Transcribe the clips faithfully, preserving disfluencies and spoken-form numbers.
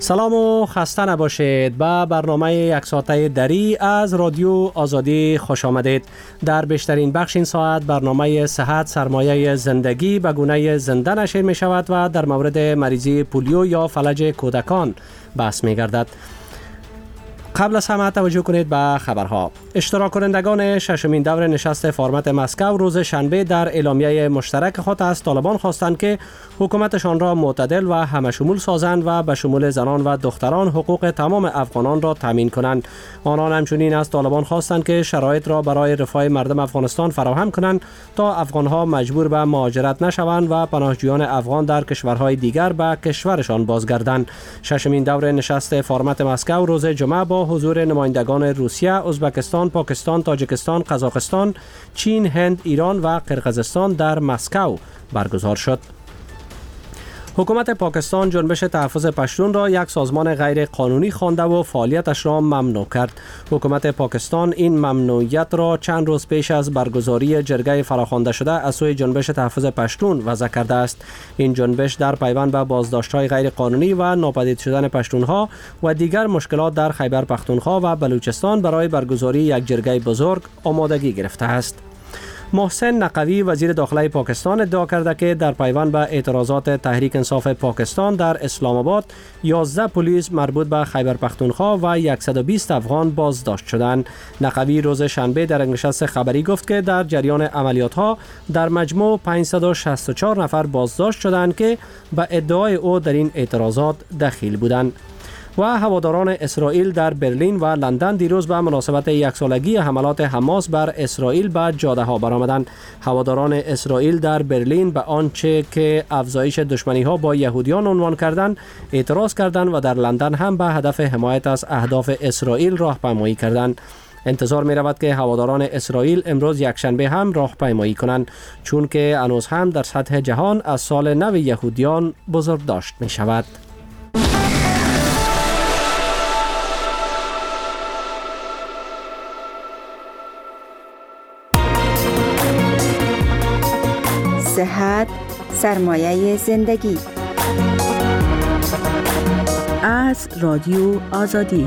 سلام و خسته نباشید. به برنامه یک ساعته دری از رادیو آزادی خوش آمدید. در بیشترین بخش این ساعت برنامه صحت سرمایه زندگی به گونه زنده نشر می شود و در مورد مریضی پولیو یا فلج کودکان بحث می گردد. قبل از همه توجه کنید به خبرها. اشتراک کنندگان ششمین دور نشست فارمت مسکو روز شنبه در اعلامیه مشترک خود از طالبان خواستند که حکومتشان را معتدل و همشمول سازند و به شمول زنان و دختران حقوق تمام افغانان را تامین کنند. آنان همچنین از طالبان خواستند که شرایط را برای رفاه مردم افغانستان فراهم کنند تا افغانها مجبور به مهاجرت نشوند و پناهجویان افغان در کشورهای دیگر به کشورشان بازگردند. ششمین دور نشست فارمت مسکو روز جمعه با حضور نمایندگان روسیه، ازبکستان، پاکستان، تاجیکستان، قزاقستان، چین، هند، ایران و قرقیزستان در مسکو برگزار شد. حکومت پاکستان جنبش تحفظ پشتون را یک سازمان غیر قانونی خوانده و فعالیتش را ممنوع کرد. حکومت پاکستان این ممنوعیت را چند روز پیش از برگزاری جرگه فراخوانده شده از سوی جنبش تحفظ پشتون وضع کرده است. این جنبش در پیوند به بازداشت‌های غیر قانونی و ناپدید شدن پشتونها و دیگر مشکلات در خیبر پختونخوا و بلوچستان برای برگزاری یک جرگه بزرگ آمادگی گرفته است. محسن نقوی وزیر داخلی پاکستان ادعا کرده که در پیوند به اعتراضات تحریک انصاف پاکستان در اسلام آباد یازده پلیس مربوط به خیبر پختونخوا و صد و بیست افغان بازداشت شدند. نقوی روز شنبه در نشست خبری گفت که در جریان عملیات ها در مجموع پانصد و شصت و چهار نفر بازداشت شدند که به ادعای او در این اعتراضات دخیل بودند. و هواداران اسرائیل در برلین و لندن دیروز به مناسبت یک سالگی حملات حماس بر اسرائیل به جاده ها برآمدند. هواداران اسرائیل در برلین به آنچه که افزایش دشمنی ها با یهودیان عنوان کردند اعتراض کردند و در لندن هم به هدف حمایت از اهداف اسرائیل راهپیمایی کردند. انتظار می رود که هواداران اسرائیل امروز یکشنبه هم راهپیمایی کنند، چون که هنوز هم در سطح جهان از سال نو یهودیان بزرگداشت می شود. صحت سرمایه زندگی از رادیو آزادی.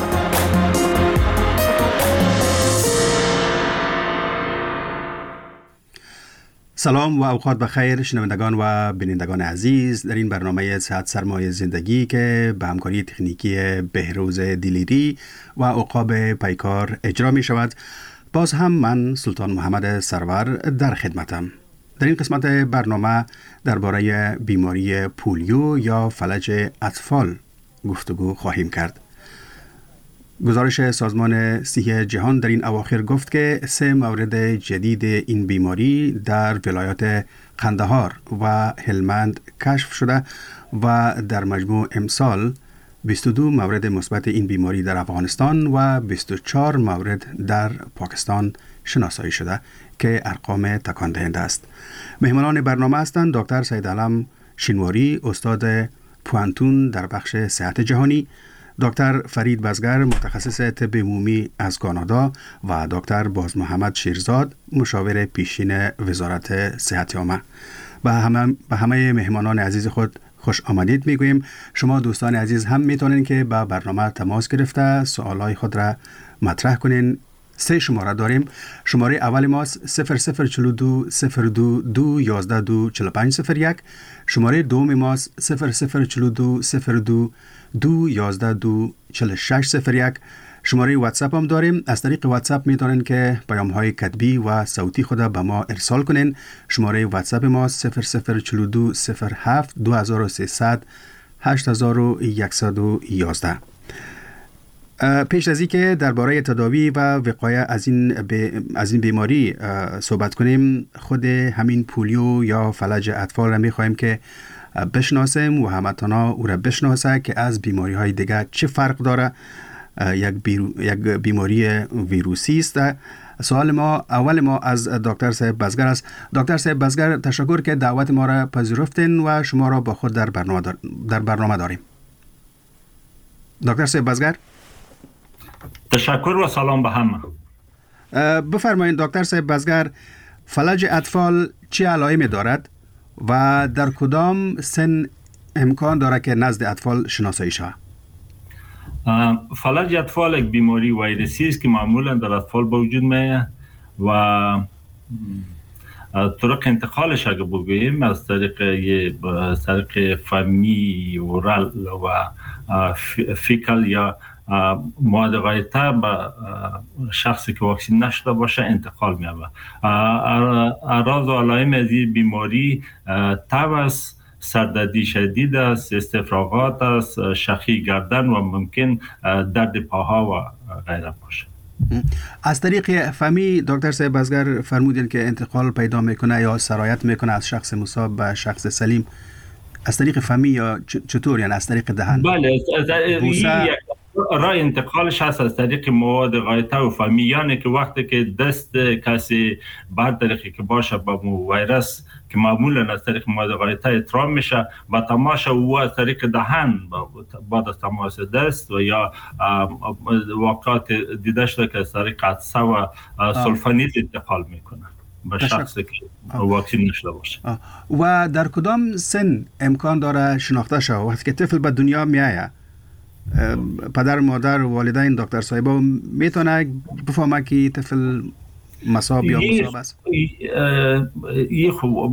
سلام و اوقات بخیر شنوندگان و بینندگان عزیز. در این برنامه صحت سرمایه زندگی که به همکاری تکنیکی بهروز دیلیری و عقاب پیکار اجرا می شود، باز هم من سلطان محمد سرور در خدمتم. در این قسمت برنامه درباره بیماری پولیو یا فلج اطفال گفتگو خواهیم کرد. گزارش سازمان صحی جهان در این اواخر گفت که سه مورد جدید این بیماری در ولایات قندهار و هلمند کشف شده و در مجموع امسال بیست و دو مورد مثبت این بیماری در افغانستان و بیست و چهار مورد در پاکستان شناسایی شده که ارقام تکان دهنده است. مهمانان برنامه هستند دکتر سید علم شینواری، استاد پوانتون در بخش صحت جهانی، دکتر فرید بزگر، متخصص طب عمومی از کانادا و دکتر باز محمد شیرزاد، مشاور پیشین وزارت صحت عامه. به همه به همه مهمانان عزیز خود خوش آمدید میگوییم. شما دوستان عزیز هم میتونین که با برنامه تماس گرفته سوالای خود را مطرح کنین. سه شماره داریم. شماره اول ماست صفر صفر چهل و دو صفر دو دو یازده دو چهل و پنج صفر یک. شماره دوم ماست صفر صفر چهل و دو صفر دو دو یازده دو چهل و شش صفر یک. شماره واتساپ هم داریم. از طریق واتساپ میتونین که پیام های کتبی و صوتی خود به ما ارسال کنین. شماره واتساپ ما صفر صفر چهل و دو صفر هفت دو هزار و سیصد هشت هزار و صد و یازده. پیش از اینکه درباره تداوی و وقایه از این از این بیماری صحبت کنیم، خود همین پولیو یا فلج اطفال را می‌خوایم که بشناسیم و همتانا او را بشناسه که از بیماری های دیگه چه فرق داره. یک, بیرو، یک بیماری ویروسی است. سوال ما اول ما از دکتر صاحب بزگر است. دکتر صاحب بزگر، تشکر که دعوت ما را پذیرفتین و شما را با خود در برنامه دار در برنامه داریم. دکتر صاحب بزگر، تشکر و سلام به همه. بفرمایید دکتر صاحب بزگر، فلج اطفال چه علائمی دارد و در کدام سن امکان داره که نزد اطفال شناسایی شود؟ فلج اطفال یک بیماری ویروسی است که معمولا در اطفال به وجود میاد و طرق انتقالش اگه بگوییم از طریق از طریق فمی اورال و فیکال یا مواد غایطه به شخصی که واکسین نشده باشه انتقال می‌یابد. اعراض و علائم از این بیماری تب است، سردردی شدید است، استفراغات است، شخی گردن و ممکن درد پاها و غیره باشه. از طریق فمی دکتر صاحب ازگر فرمودین که انتقال پیدا میکنه یا سرایت میکنه از شخص مصاب به شخص سلیم، از طریق فمی یا چطور، یعنی از طریق دهن؟ بله، راه انتقالش هست از طریق مواد غایطه و فمی، یعنی که وقتی که دست کسی بر طریقی که باشه با ویروس که معمولا از طریق مواد غایطه اترام میشه و تماس او از طریق دهن بعد از تماس دست و یا واقعات دیده شده که از طریق عطسه و سلفانید انتقال میکنه به شخصی که واکسین نشده باشه. آه. و در کدام سن امکان داره شناخته شود وقتی که طفل به دنیا میآید؟ پدر مادر و والدین دکتر صاحبا میتونه بفهمه که طفل مصاب یا مصاب است؟ این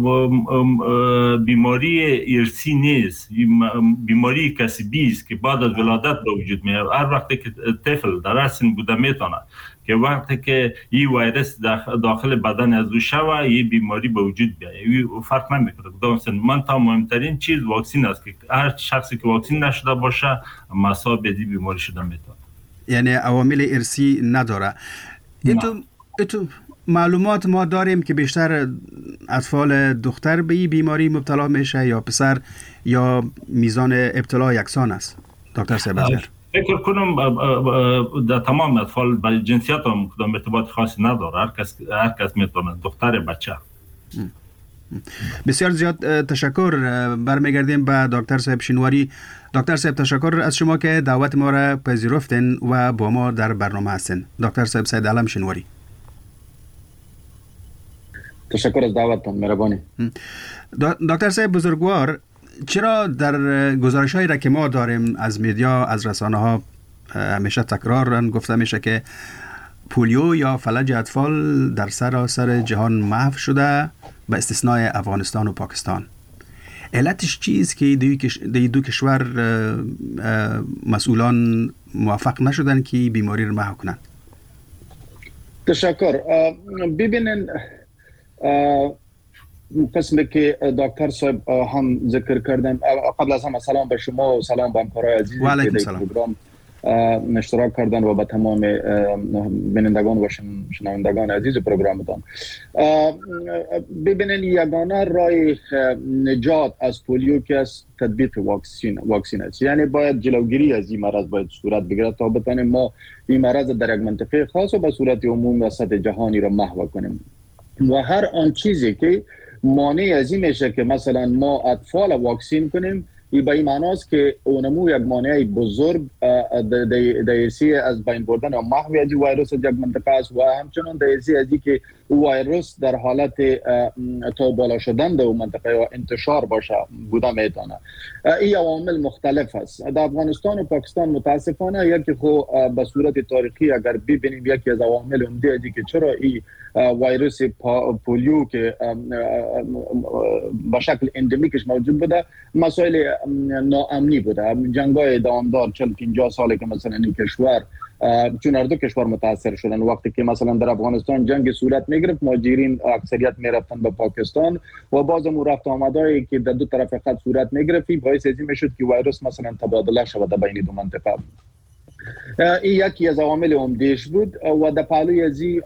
بیماری ارثی نیست، بیماری کسبی است که بعد از ولادت به وجود میاد. هر وقتی که طفل در سن بوده میتونه که وقتی که این ویروس داخل بدن از او شوه این بیماری به وجود بیاد، این فرق نمیکنه کدام سن. من تا مهمترین چیز واکسین است که هر شخصی که واکسین نشده باشه مصاب به بیماری شده میتونه. یعنی عوامل ارثی نداره. اینتو اینتو معلومات ما داریم که بیشتر اطفال دختر به این بیماری مبتلا میشه یا پسر، یا میزان ابتلا یکسان است دکتر صاحب؟ فکر کنم در تمام اطفال با جنسیت هم کدام ارتباط خاصی نداره، هر کس هر کس میتونه، دختر بچه. بسیار زیاد تشکر. برمیگردیم به دکتر صاحب شینواری. دکتر صاحب تشکر از شما که دعوت ما را پذیرفتین و با ما در برنامه هستین. دکتر صاحب سید علم شینواری، تشکر از دعوتتان، مهربانی. دکتر صاحب بزرگوار، چرا در گزارش هایی را که ما داریم از میدیا، از رسانه ها همیشه تکرار گفته میشه که پولیو یا فلج اطفال در سراسر جهان محو شده به استثنای افغانستان و پاکستان؟ علتش چیست که دی دو کشور مسئولان موفق نشدن که بیماری رو محو کنند؟ تشکر. ببینن قسمی که دکتر صاحب هم ذکر کردن، قبل از همه سلام به شما و سلام به همکارای عزیزی که در پروگرام اشتراک کردن و به تمام بینندگان و شنوندگان عزیز پروگرامتان. ببینید یگانه راه نجات از پولیو که از تطبیق واکسین واکسین است، یعنی باید جلوگیری از این مرض باید صورت بگیرد تا بتانیم ما این مرض در یک منطقه خاص و به صورت عمومی و سطح جهانی را محو کنیم. و هر آن چیزی که مانع از این میشه که مثلا ما اطفال واکسین کنیم، این به این معناست که اونمو یک مانع بزرگ دایرسی از بین بردن و محو از ویروس یک منطقه است و همچنان دایرسی از این که ویروس در حالت تا بالا شدن در منطقه و انتشار باشه بوده میتونه. این عوامل مختلف است. در افغانستان و پاکستان متاسفانه یکی خو به صورت تاریخی اگر ببینیم یکی از عوامل عمده ازی که چرا این ویروس پولیو که به شکل اندمیکش موجود بوده، مسائل ناامنی بوده. جنگ‌های دامدار چهل پنجاه ساله که مثلا این کشور، چون هر دو کشور متاثر شدن، وقتی که مثلا در افغانستان جنگ صورت میگرفت مهاجرین اکثریت میرفتن به پاکستان و باز هم رفت آمدایی که در دو طرف خط صورت میگرفت باعث این میشد که ویروس مثلا تبادله شود بین دو منطقه. این یکی از عوامل عمده‌اش بود و در پهلوی از این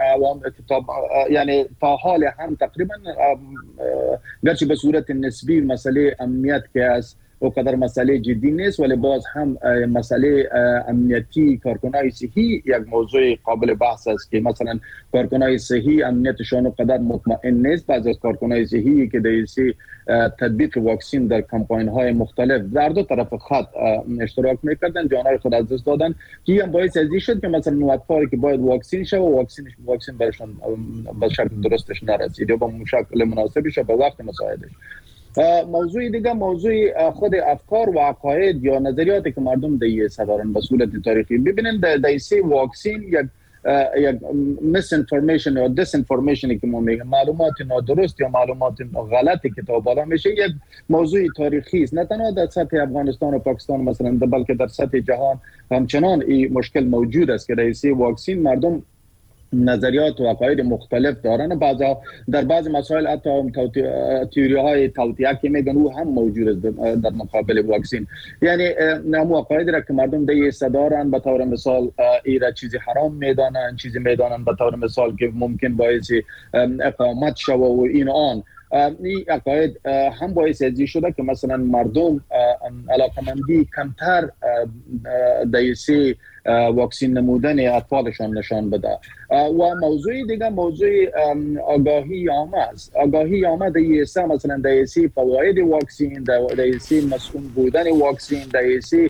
یعنی تا حال هم تقریبا گرچه به صورت نسبی مسئله امنیت که است و قدر مسئله جدی نیست، ولی باز هم مسئله امنیتی کارکنای صحی یک موضوع قابل بحث است که مثلا کارکنای صحی امنیتشان قدر مطمئن نیست. بعضی از کارکنای صحی که در تطبیق واکسین در کمپاین های مختلف در دو طرف خط اشتراک میکردن، جانهای خود از دست دادن که هم باعث ازی شد که مثلا اطفالی که باید واکسین شه و واکسینش واکسین برشان به شکل درستش نرسید یا به شکل مناسبش به وقت مساعدش. موضوع دیگه موضوع خود افکار و عقاید یا نظریاتی که مردم دیگه دارن به صورت تاریخی. ببینید در سی واکسین یک یک میس انفورمیشن یا دیس انفورمیشنی که ما میگیم، معلومات نادرست یا معلومات غلطی که تا بالا میشه، یک موضوع تاریخی است، نه تنها در سطح افغانستان و پاکستان مثلا، بلکه در سطح جهان همچنان این مشکل موجود است که در سی واکسین مردم نظریات و عقاید مختلف دارن. بعضا در بعض مسائل حتی تئوری های توطئه که میگن او هم موجود است در مقابل واکسین. یعنی نمو عقاید را که مردم دیگه دارن، به طور مثال ایرا چیزی حرام میدانن، چیزی میدانن به طور مثال که ممکن باعث اقامت شوه و این آن. این عقاید هم باعث ازی شده که مثلا مردم علاقمندی کمتر دیسی واکسین نمودن اطفالشان نشان بده. و موضوع دیگه موضوع آگاهی عامه است. آگاهی عامه دیسی مثلا دیسی فواید واکسین، دیسی مسئول بودن واکسین، دیسی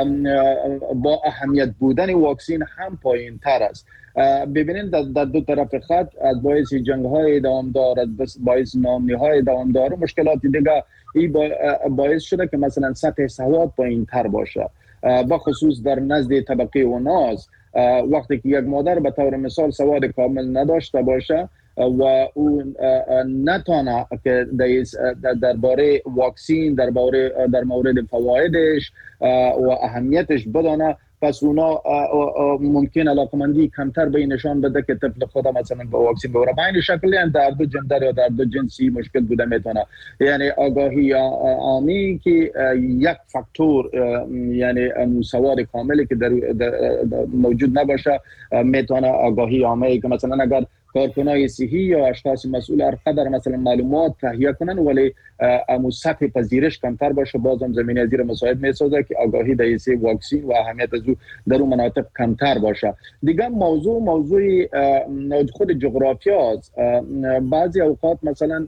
با اهمیت بودن واکسین هم پایین تر است. ببینید در دو طرف خط از باعث جنگ های دوامدار، از باعث ناامنی های دوامدار و مشکلات دیگه این باعث شده که مثلا سطح سواد پایین تر باشه، با خصوص در نزد طبقه و ناز. وقتی که یک مادر به طور مثال سواد کامل نداشته باشه و اون نتانه که درباره واکسین، درباره در مورد فوایدش و اهمیتش بدانه، پس اونا ممکن علاقمندی کمتر به نشان بده که طفل خودم مثلا با واکسین ببره. به این شکل یعنی در دو جندر یا در دو جنسی مشکل بوده میتونه. یعنی آگاهی عامی که یک فاکتور، یعنی سواد کاملی که در موجود نباشه، میتونه آگاهی عامی که مثلا اگر کارکنای صحی یا اشخاص مسئول هر قدر مثلا معلومات تهیه کنن ولی امو سطح پذیرش کمتر باشه، بازم زمینه زیر مساعد میسازه که آگاهی در سی واکسین و اهمیت از او در اون مناطق کمتر باشه. دیگه موضوع موضوع خود جغرافیا است. بعضی اوقات مثلا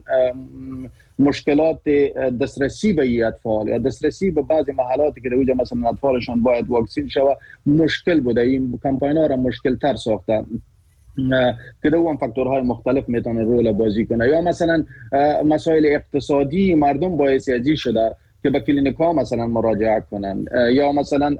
مشکلات دسترسی به این اطفال یا دسترسی به بعضی محلاتی که در مثلا اطفالشان باید واکسین شوه مشکل بوده. این کمپاین‌ها را مشکل تر ساخته که دو هم فاکتورهای مختلف میتونه رول بازی کنه. یا مثلا مسائل اقتصادی مردم باعث ازی شده که به کلینیک ها مثلا مراجعه کنن، یا مثلا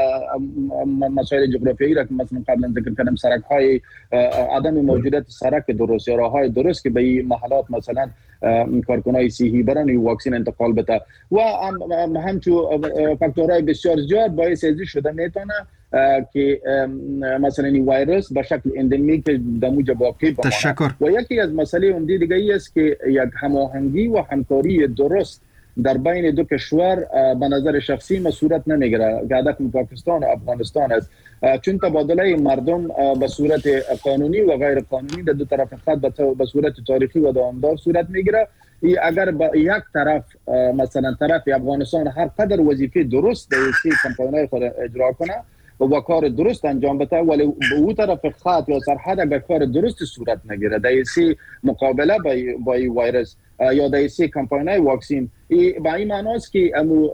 مسائل جغرافیایی را که مثلا قبلا ذکر کردم، سرک های عدم موجودیت سرک درست یا راه های درست که به این محلات مثلا کارکنای صحی برن و واکسین انتقال بده. و هم همچون فاکتورهای بسیار زیاد باعث ازی شده میتونه که مثلا این ویروس به شکل اندمیک دموج باقی بمانه. تشکر. و یکی از مسئله اون دیگه ای است که یک هماهنگی و همکاری درست در بین دو کشور به نظر شخصی ما صورت نمیگیره که هدف پاکستان و افغانستان است، چون تبادله مردم به صورت قانونی و غیر قانونی در دو طرف خط به صورت تاریخی و دوامدار صورت میگیره. اگر با یک طرف مثلا طرف افغانستان هر قدر وظیفه درست در سی کمپاین‌های خود اجرا کنه و کار درست انجام بده، ولی به اون طرف خط یا سرحد اگر کار درست صورت نگیره در سی مقابله با این ویروس یا در سی کمپاین‌های واکسین، با این معنی است که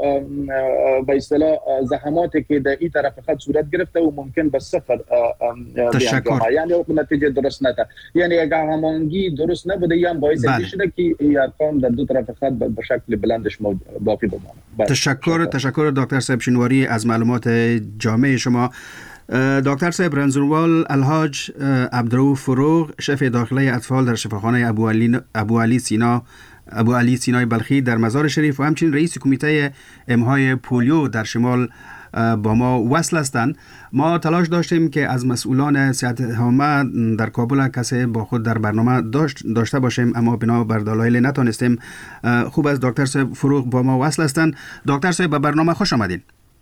به اصطلاح زحماتی که در این طرف خط صورت گرفته و ممکن به صفر تشکر. یعنی نتیجه درست نده. یعنی اگر هماهنگی درست نبوده یا باعث شده که این ارقام در دو طرف خط به شکل بلندش باقی بمانه. تشکر. تشکر دکتر صاحب شنواری از معلومات جامع شما. دکتر صاحب، رنزوروال الحاج عبدالرؤوف فروغ، شف داخله اطفال در شفاخانه ابو علی ابو علی سینا ابو علی سینای بلخی در مزار شریف و همچنین رئیس کمیته امهای پولیو در شمال با ما وصل هستند. ما تلاش داشتیم که از مسئولان صحت عامه در کابل کسی با خود در برنامه داشت داشته باشیم، اما بنا بر دلایل نتونستیم. خوب است دکتر صاحب فروغ با ما وصل هستند. دکتر صاحب به برنامه خوش آمدین.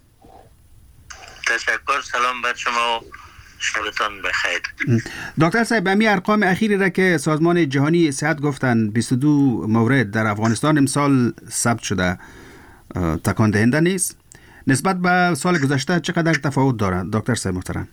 تشکر. سلام بر شما و شبتان بخیر. دکتر صاحب، همین ارقام اخیری را که سازمان جهانی صحت گفتن بیست و دو مورد در افغانستان امسال ثبت شده تکان دهنده نیست؟ نسبت به سال گذشته چقدر تفاوت دارد دکتر صاحب محترم؟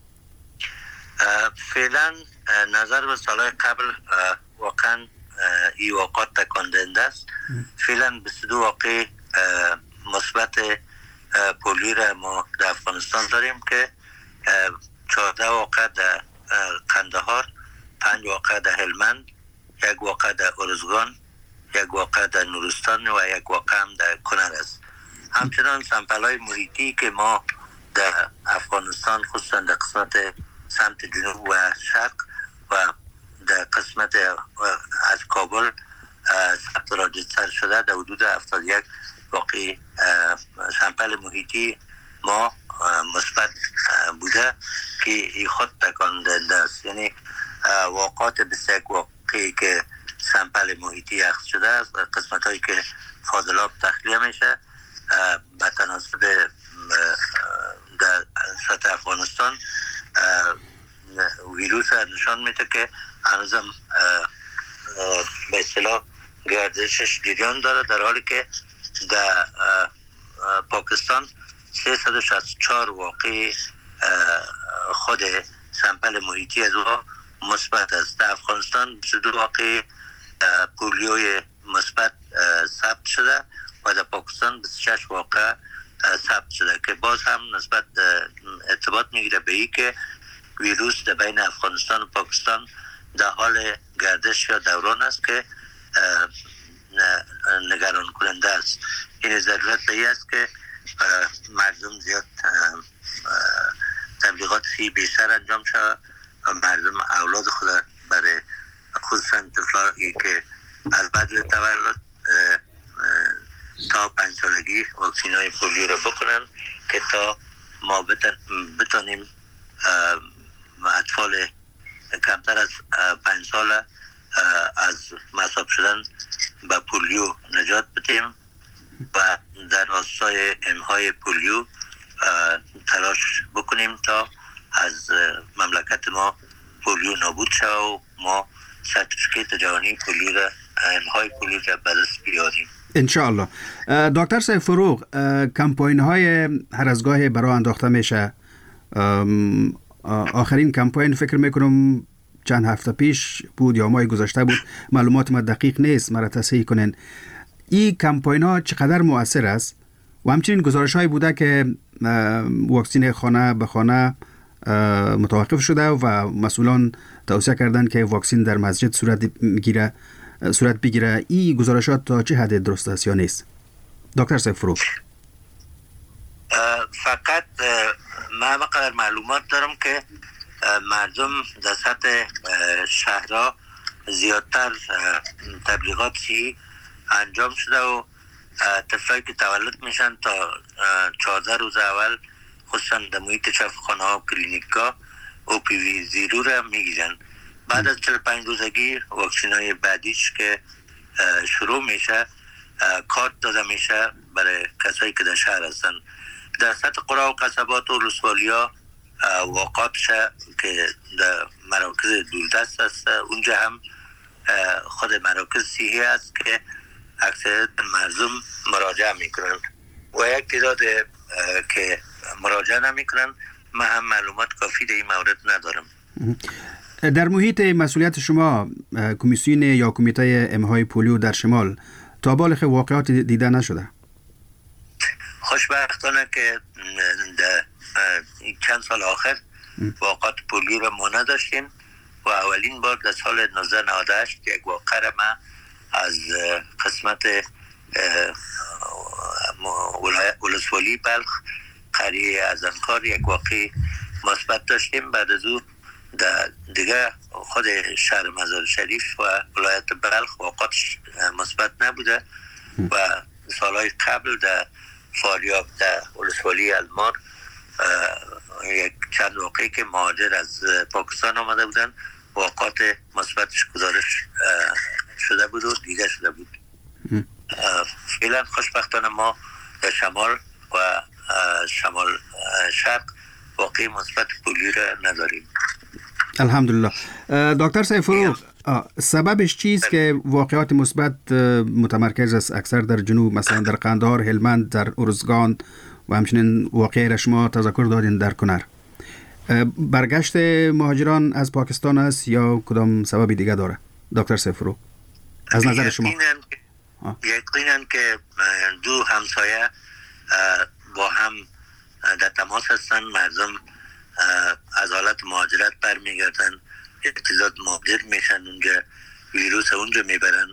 فعلا نظر به سالهای قبل واقعا این واقعات تکان دهنده است. فعلا بیست و دو واقع مثبت پولیو را ما در افغانستان داریم که چهارده واقع در قندهار، پنج واقع در هلمند، یک واقع در ارزگان، یک واقع در نورستان و یک واقع هم در کنر است. همچنان سمپل‌های محیطی که ما در افغانستان خصوصا در قسمت سمت جنوب و شرق و در قسمت از کابل ثبت راجستر شده در حدود هفتاد و یک واقعی سمپل محیطی ما مثبت بوده که این خود تکان دهنده است. یعنی واقعات بسیار واقعی که سمپل محیطی اخذ شده است و قسمت هایی که فاضلاب تخلیه میشه به تناسب در سطح افغانستان ویروس نشان میده که هنوزم به اصطلاح گردشش جریان داره، در حالی که در پاکستان سیصد و شصت و چهار واقع خود سمپل محیطی از او مثبت است. در افغانستان بیست و دو واقع پولیوی مثبت ثبت شده و در پاکستان بیست و شش واقع ثبت شده که باز هم نسبت ارتباط میگیره به این که ویروس در بین افغانستان و پاکستان در حال گردش یا دوران است که نگران کننده است. این ضرورت به این است که مردم زیاد تبلیغات سی بیشتر انجام شود و مردم اولاد خود برای خصوصا طفلایی که از بعد تولد تا پنج سالگی واکسین های پولیو را بکنن که تا ما بتانیم اطفال کمتر از پنج ساله از مصاب شدن به پولیو نجات بدیم و در راستای امهای پولیو تلاش بکنیم تا از مملکت ما پولیو نابود شود و ما سرتیفیکیت جهانی پولیو را امهای پولیو را به دست بیاریم انشاءالله. دکتر سیف فروغ، کمپاین های هر از گاهی برای انداخته میشه. آخرین کمپاین فکر میکنم چند هفته پیش بود یا ماه گذشته بود، معلومات ما دقیق نیست، مرا تصحیح کنین. این کمپاین ها چقدر مؤثر است و همچنین گزارش های بوده که واکسین خانه به خانه متوقف شده و مسئولان توصیه کردن که واکسین در مسجد صورت میگیره صورت بگیره. این گزارشات تا چه حد درست است یا نیست؟ دکتر سیف فروغ. فقط من مقدار معلومات دارم که مردم در سطح شهرها زیادتر تبلیغاتی انجام شده و طفلایی که تولد میشن تا چهارده روز اول خصوصا در محیط شفاخانه ها و کلینیکا او پی وی زیرو را میگیرن. بعد از چهل و پنج روزگی واکسین های بعدیش که شروع میشه کارت داده میشه برای کسایی که در شهر هستن. در سطح قرا و قصبات و ولسوالی‌ها واقعات شه که در مراکز دوردست است، اونجا هم خود مراکز صحی است که اکثریت مردم مراجعه میکنن و یک تعداد که مراجعه نمیکنن. من هم معلومات کافی در این مورد ندارم. در محیط مسئولیت شما کمیسیون یا کمیته امهای پولیو در شمال تا بالغ واقعات دیده نشده؟ خوشبختانه که در چند سال آخر واقعات پولیو را ما نداشتیم و اولین بار در سال نوزده نود و هشت یک واقع را ما از قسمت ولسوالی بلخ قریه از انکار یک واقع مثبت داشتیم. بعد از او در دیگه خود شهر مزار شریف و ولایت بلخ واقعات مثبت نبوده و سالهای قبل در فاریاب در ولسوالی المار یک چند واقعی که مهاجر از پاکستان آمده بودن واقعات مثبتش گزارش شده بود و دیده شده بود. فعلا خوشبختانه ما در شمال و شمال شرق واقعی مثبت پولیو را نداریم. الحمدلله. دکتر سیف فروغ، سببش چیست که واقعات مثبت متمرکز است اکثر در جنوب، مثلا در قندهار، هلمند، در ارزگان و همچنین واقعی را شما تذکر دادین در کنر؟ برگشت مهاجران از پاکستان است یا کدام سببی دیگه داره دکتر سیف فروغ از نظر شما؟ یقینا که دو همسایه با هم در تماس هستن، مردم از حالت مهاجرت برمیگردن، اقتصاد مهاجر میشن اونجا، ویروس اونجا میبرن و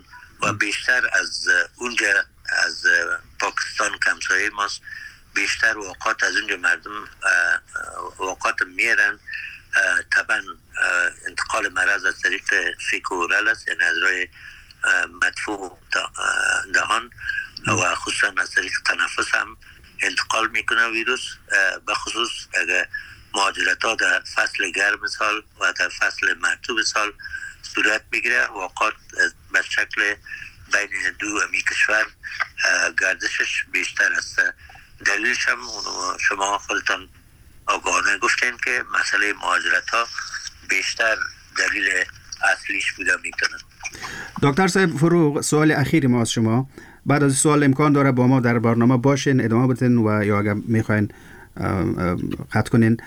و بیشتر از اونجا از پاکستان کمسایه ماست، بیشتر اوقات از اونجا مردم اوقات میرن. طبعا انتقال مرض از طریق فیک اورال است، یعنی از راه مدفوع دهان و خصوصا از طریق تنفس هم انتقال میکنه ویروس، به خصوص اگر مهاجرت ها در فصل گرم سال و در فصل مرطوب سال صورت میگیره. اوقات به شکل بین دو امی کشور گردشش بیشتر است. دلیلش هم شما خودتان آگاهانه گفتین که مسئله مهاجرت ها بیشتر دلیل اصلیش بوده میتونه. دکتر صاحب فروغ، سوال اخیر ما از شما. بعد از سوال امکان داره با ما در برنامه باشین، ادامه بدین و یا اگر میخواین قطع کنین.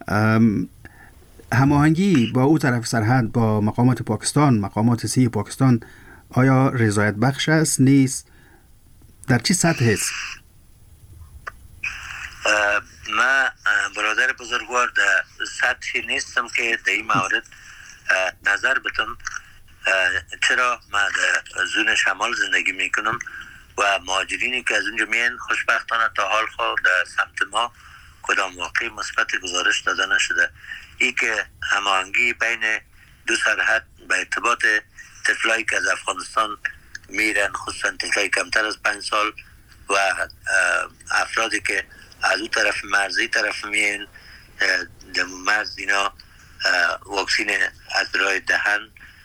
هماهنگی با او طرف سرحد با مقامات پاکستان، مقامات سی پاکستان، آیا رضایت بخش است نیست؟ در چه سطح است؟ ما برادر بزرگوار در سطحی نیستم که در این مورد نظر بدم، چرا ما در زون شمال زندگی میکنم و مهاجرینی که از اونجا میان خوشبختانه تا حال خود در سمت ما کدام واقعی مثبت گزارش داده نشده. ای که هماهنگی بین دو سرحد به ارتباط طفلایی که از افغانستان میرن، خصوصا طفلایی کمتر از پنج سال و افرادی که از اون طرف مرزی طرف میان در مرز، اینا واکسین از راه دهن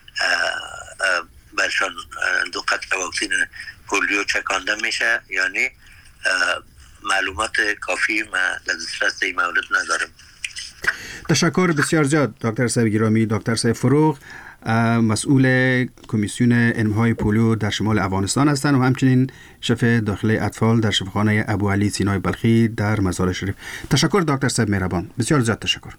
برشان دو قطره واکسین پولیو چکانده میشه. یعنی معلومات کافی ما در دسترس این مورد ندارم. تشکر بسیار زیاد دکتر صاحب گرامی. دکتر صاحب فروغ مسئول کمیسیون علم‌های پولیو در شمال افغانستان هستند و همچنین شف داخلی اطفال در شفاخانه ابو علی سینای بلخی در مزار شریف. تشکر دکتر صاحب مهربان، بسیار زیاد تشکر.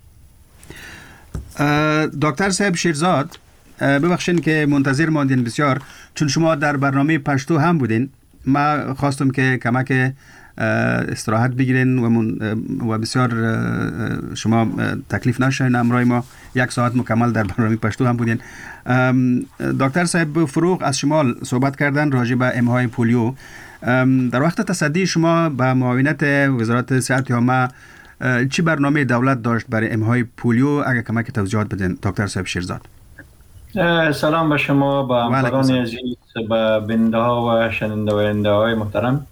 دکتر صاحب شیرزاد، ببخشید که منتظر ماندین بسیار، چون شما در برنامه پشتو هم بودین. ما خواستم که کمک استراحت بگیرین و, من و بسیار شما تکلیف نشین امرای ما یک ساعت مکمل در برنامه پشتو هم بودین. دکتر صاحب فروغ از شمال صحبت کردن راجع به امهای پولیو. در وقت تصدی شما به معاونت وزارت صحت عامه چی برنامه دولت داشت برای امهای پولیو؟ اگر کمک توضیحات بدین دکتر صاحب شیرزاد. سلام به شما، به همکاران عزیز، به بیننده ها و شنونده های محترم.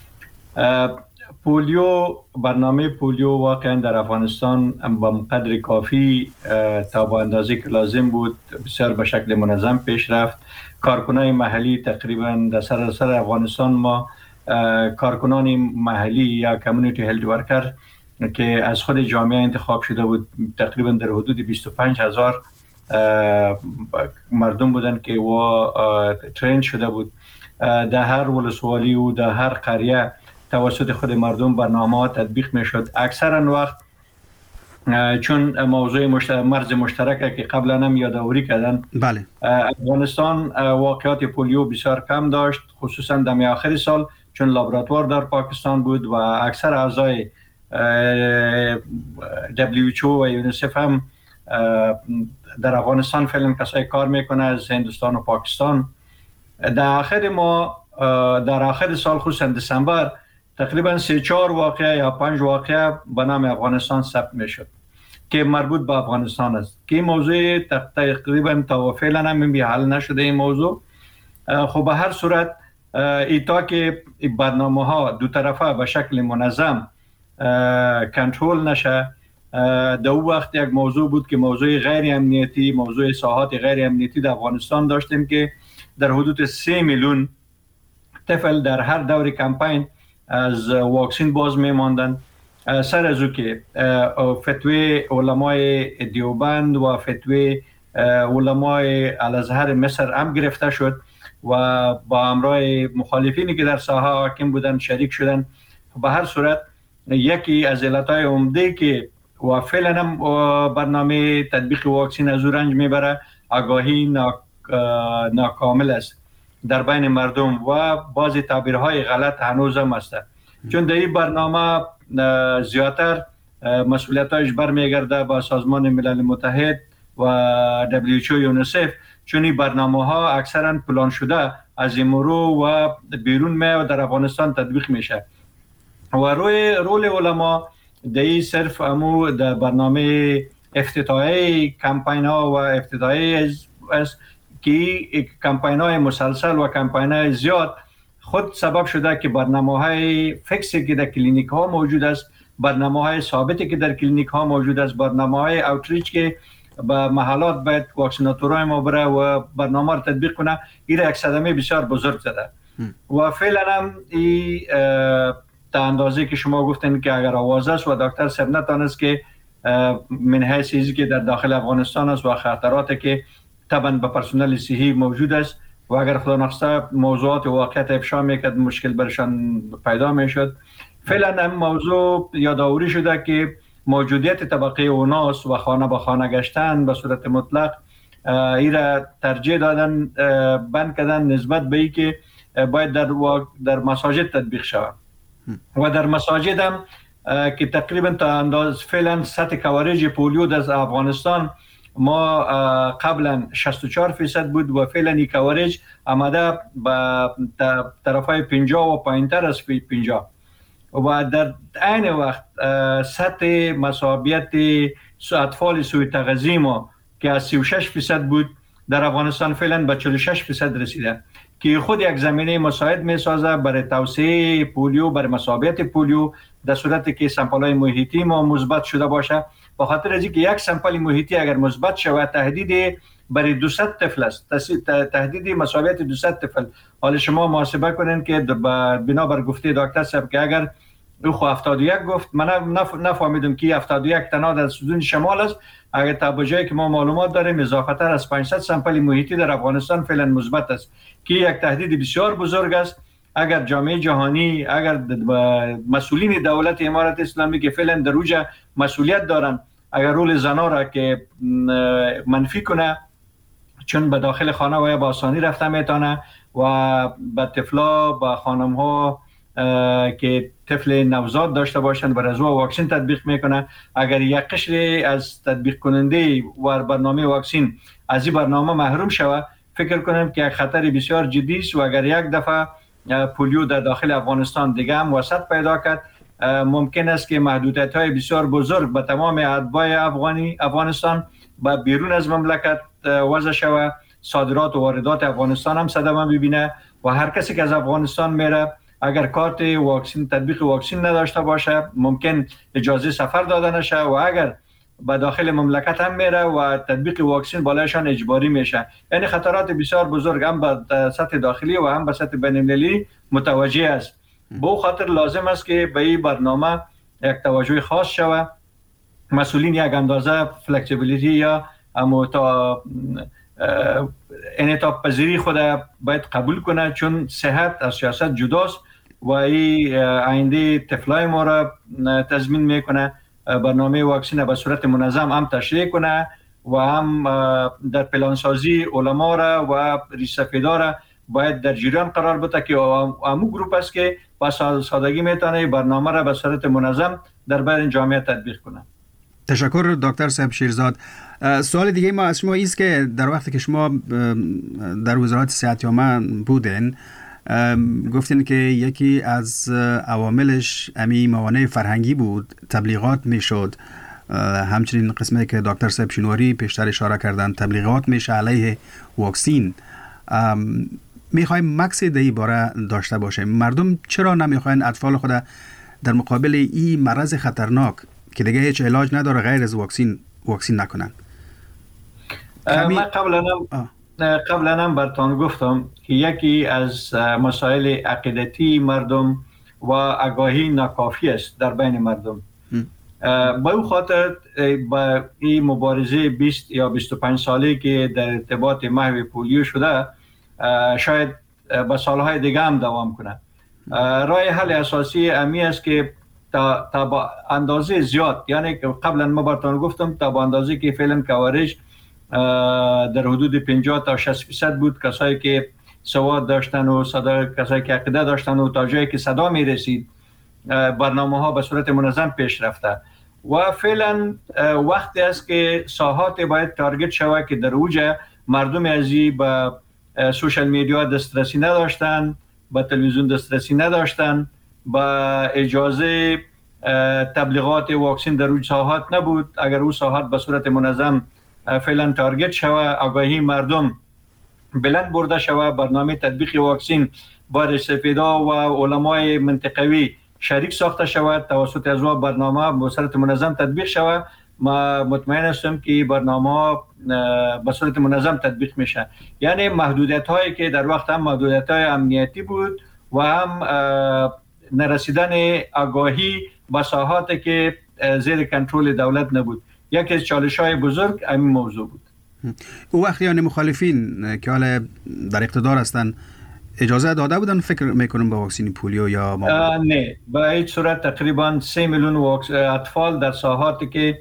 پولیو، برنامه پولیو واقعا در افغانستان با قدر کافی تا با اندازه که لازم بود بسیار به شکل منظم پیش رفت. کارکنان محلی تقریبا در سراسر افغانستان ما کارکنان محلی یا کمیونیتی هلت ورکر که از خود جامعه انتخاب شده بود تقریبا در حدود بیست و پنج هزار مردم بودن که و ترین شده بود. در هر ولسوالی و در هر قریه توسط خود مردم برنامه ها تطبیق می شد. اکثرا وقت چون موضوع مشترک مرز مشترک که قبلا هم یادآوری کردن، بله، افغانستان واقعات پولیو بسیار کم داشت، خصوصا در آخر سال چون لابراتوار در پاکستان بود و اکثر اعضای دبلیو اچ او و یونیسف هم در افغانستان فعلا کسایی کار میکنه از هندوستان و پاکستان. در آخر ما در آخر سال خصوصا دسامبر تقریبا سه چهار واقعه یا پنج واقعه به نام افغانستان ثبت میشد که مربوط به افغانستان است که این موضوع تقریبا تا فعلا هم به حل نشده. این موضوع خب به هر صورت ایتا که برنامه ها دو طرفه به شکل منظم کنترل نشه، در اون وقت یک موضوع بود که موضوع غیر امنیتی، موضوع ساحات غیر امنیتی در افغانستان داشتیم که در حدود سه میلیون طفل در هر دور کمپین از واکسین باز میماندن. سر از او که فتوی علمای دیوبند و فتوی علمای الازهر مصر هم گرفته شد و با همراه مخالفینی که در ساحه حاکم بودن شریک شدن. به هر صورت یکی از علتهای عمده که و فعلا هم برنامه تطبیق واکسین از او رنج میبره آگاهی ناکامل است در بین مردم و بعضی تعبیرهای غلط هنوز هم است، چون در این برنامه زیادتر مسئولیتایش برمیگرده با سازمان ملل متحد و دبلیو اچ او یونیسف چون این برنامه ها اکثرا پلان شده از امرو و بیرون می و در افغانستان تطبیق میشه و روی رول علما دی صرف امو در برنامه افتتاحی کمپین ها و افتتاحی است که کمپین های مسلسل و کمپین های زیاد خود سبب شده که برنامه های فکسی که در کلینیک ها موجود است، برنامه های ثابتی که در کلینیک ها موجود است، برنامه های اوتریچ که به محلات باید واکسیناتورهای ما بره و برنامه رو تطبیق کنه، این یک صدمه بسیار بزرگ زده و فعلا هم این تا اندازه که شما گفتین که اگر آواز است و دکتر صاحب نتانست که من حیث چیزی که در داخل افغانستان است و خطراتی که طبعا به پرسنل صحی موجود است و اگر خدا نخواسته موضوعات واقعیت افشا میکرد مشکل برشان پیدا میشد. فعلا هم موضوع یادآوری شده که موجودیت طبقه اوناس و خانه به خانه گشتن به صورت مطلق ایره ترجیح دادن بند کردن نسبت به ای که باید در, در مساجد تطبیق شود و در مساجد هم که تقریبا تا انداز فعلا سطح کوریج پولیو در افغانستان ما قبلا شصت و چهار فیصد بود و فعلا این کوریج آمده به طرفای پنجاه و پایینتر از پنجاه و در عین وقت سطح مصابیت اطفال سوی تغذیه ما که از سی و شش فیصد بود در افغانستان فعلا به چهل و شش فیصد رسیده که خود یک زمینه مساعد می سازه برای توسعه پولیو، برای مصابیت پولیو در صورتی که سمپل‌های محیطی ما مثبت شده باشه. به خاطر از اینکه یک سمپل محیطی اگر مثبت شود تهدید برای دویست طفل است، تهدید مصابیت دویست طفل. حالا شما محاسبه کنین که بنا بر گفته دکتر صاحب که اگر او خو هفتاد و یک گفت، من نفهمیدم که هفتاد و یک تنها در سودون شمال است، اگر تا به جایی که ما معلومات داریم اضافه تر از پانصد سمپل محیطی در افغانستان فعلا مثبت است که یک تهدید بسیار بزرگ است. اگر جامعه جهانی، اگر مسئولین دولت امارت اسلامی که فعلا در اوج مسئولیت دارن، اگر رول زنا را که منفی کنه، چون به داخل خانه و با آسانی رفته میتونه و به طفلا، به خانم ها که طفل نوزاد داشته باشند بر از او واکسین تطبیق میکنه، اگر یک قشر از تطبیق کننده و برنامه واکسین از این برنامه محروم شود، فکر کنم که یک خطر بسیار جدی است و اگر یک دفعه پولیو در داخل افغانستان دیگه هم وسعت پیدا کرد، ممکن است که محدودیت های بسیار بزرگ به تمام اتباع افغانی افغانستان با بیرون از مملکت وضع شود، صادرات و واردات افغانستان هم صدمه ببینه و هر کسی که از افغانستان میره اگر کارت واکسین تطبیق واکسین نداشته باشه ممکن اجازه سفر داده نشه و اگر به داخل مملکت هم میره و تطبیق واکسین بالایشان اجباری میشه. یعنی خطرات بسیار بزرگ هم به سطح داخلی و هم به سطح بین‌المللی متوجه است. به خاطر لازم است که به این برنامه یک توجه خاص شود. مسئولین یک اندازه فلکسیبیلیتی یا اما تا انعطاف پذیری خود باید قبول کنه، چون صحت از سیاست جداست و این آینده طفلای ما را تضمین میکنه. برنامه واکسین به صورت منظم هم تشریح کنه و هم در پلانسازی علما را و ریسفیدا را باید در جریان قرار بده که امو گروپ است که با سادگی میتونه برنامه را به صورت منظم در بین جامعه تطبیق کنه. تشکر دکتر صاحب شیرزاد. سوال دیگه ما از شما است که در وقتی که شما در وزارت صحت عامه بودین گفتین که یکی از عواملش امی موانع فرهنگی بود، تبلیغات میشد، همچنین قسمتی که دکتر صاحب شینواری پیشتر اشاره کردن تبلیغات میشه علیه واکسین. میخوایم مکس دی باره داشته باشیم. مردم چرا نمیخواین اطفال خود در مقابل این مرض خطرناک که دیگه هیچ علاج نداره غیر از واکسین واکسین نکنن؟ من قبلا قبلا هم برتان گفتم که یکی از مسائل عقیدتی مردم و آگاهی ناکافی است در بین مردم. با این خاطر با این مبارزه بیست یا بیست و پنج ساله که در ارتباط محو پولیو شده شاید به سالهای دیگه هم دوام کنه. راه حل اساسی امی است که تا, تا با اندازه زیاد، یعنی قبلا ما براتون گفتم تا با اندازه که فعلا کوریج در حدود پنجاه تا شصت فیصد بود، کسایی که سواد داشتن و صدا، کسایی که عقیده داشتن و تا جایی که صدا می رسید برنامه ها به صورت منظم پیش رفته و فعلا وقتی است که ساحات باید تارگت شود که در اوج مردم ازی به سوشال میدیا دسترسی نداشتن، به تلویزیون دسترسی نداشتن، با اجازه تبلیغات واکسین در روی ساحات نبود. اگر او ساحات به صورت منظم فعلا تارگت شوه، آگاهی مردم بلند برده شوه، برنامه تطبیق واکسین با رسپیدا و علمای منطقوی شریک ساخته شود، توسط از او برنامه به صورت منظم تطبیق شود، ما مطمئن هستم که برنامه به صورت منظم تطبیق میشه. یعنی محدودیت هایی که در وقت هم محدودیت های امنیتی بود و هم نرسیدن آگاهی به ساحاتی که زیر کنترل دولت نبود. یکی از چالش های بزرگ همین موضوع بود. او وقت یعنی مخالفین که حالا در اقتدار هستند اجازه داده بودن فکر میکنم به واکسین پولیو یا ما؟ نه، به هیچ صورت. تقریبا سه میلیون اطفال در ساحاتی که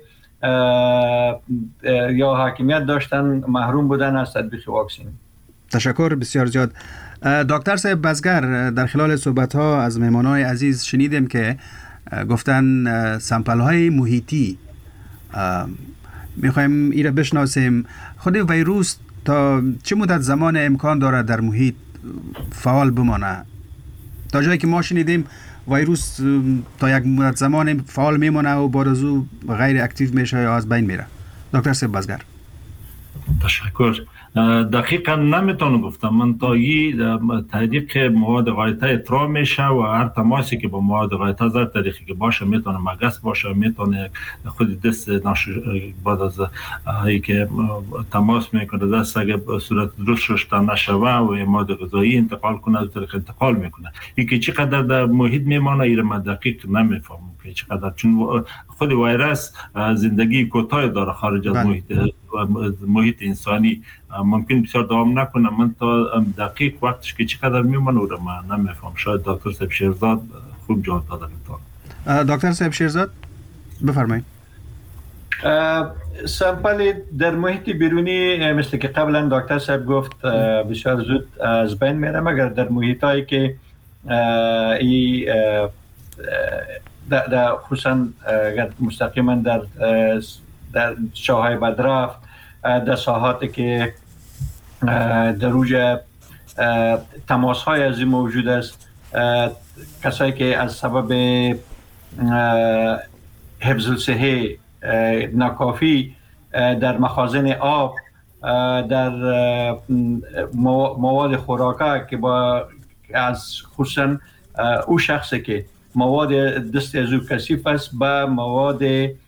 یا حاکمیت داشتن محروم بودن از تطبیق واکسین. تشکر بسیار زیاد. دکتر صاحب بزگر، در خلال صحبت ها از مهمانان عزیز شنیدیم که گفتن سامپل های محیطی میخوایم ایره بشناسیم. خود ویروس تا چه مدت زمان امکان داره در محیط فعال بمانه؟ تا جایی که ما شنیدیم ویروس تا یک مدت زمان فعال میمونه و بعد از او غیر اکتیو میشه یا از بین میره. دکتر صاحب بزگر. تشکر. دقیقا نمیتونم گفتم. من تا یه تحریک مواد غایطه اطراح میشه و هر تماسی که با مواد غایطه زر طریقی که باشه، میتونه مگس باشه، میتونه خود دست ناش بعد از هایی که تماس میکنه دست اگه صورت درست ششته نشوه و مواد غذایی انتقال کنه از طریق انتقال میکنه. این که چقدر در محیط میمانه ایره من دقیق نمیفهمم که چقدر، چون خود ویروس زندگی کوتاه داره خارج از محیط محیط انسانی، ممکن بسیار دوام نکنه. من تا دقیق وقتش که چقدر میمونه رو من نمیفهم. شاید دکتر صاحب شیرزاد خوب جواب دادن. دکتر صاحب شیرزاد بفرمایید. سامپل در محیط بیرونی مثل که قبلا دکتر صاحب گفت بسیار زود از بین میره، مگر در محیط هایی که ای در خصوصا مستقیما در در شاهای بدرفت، در ساحاتی که در روی تماس های از این موجود است، کسایی که از سبب حفظ الصحه ناکافی در مخازن آب، در مواد خوراکه که با از خصوصا او شخصی که مواد دست از او کثیف است به مواد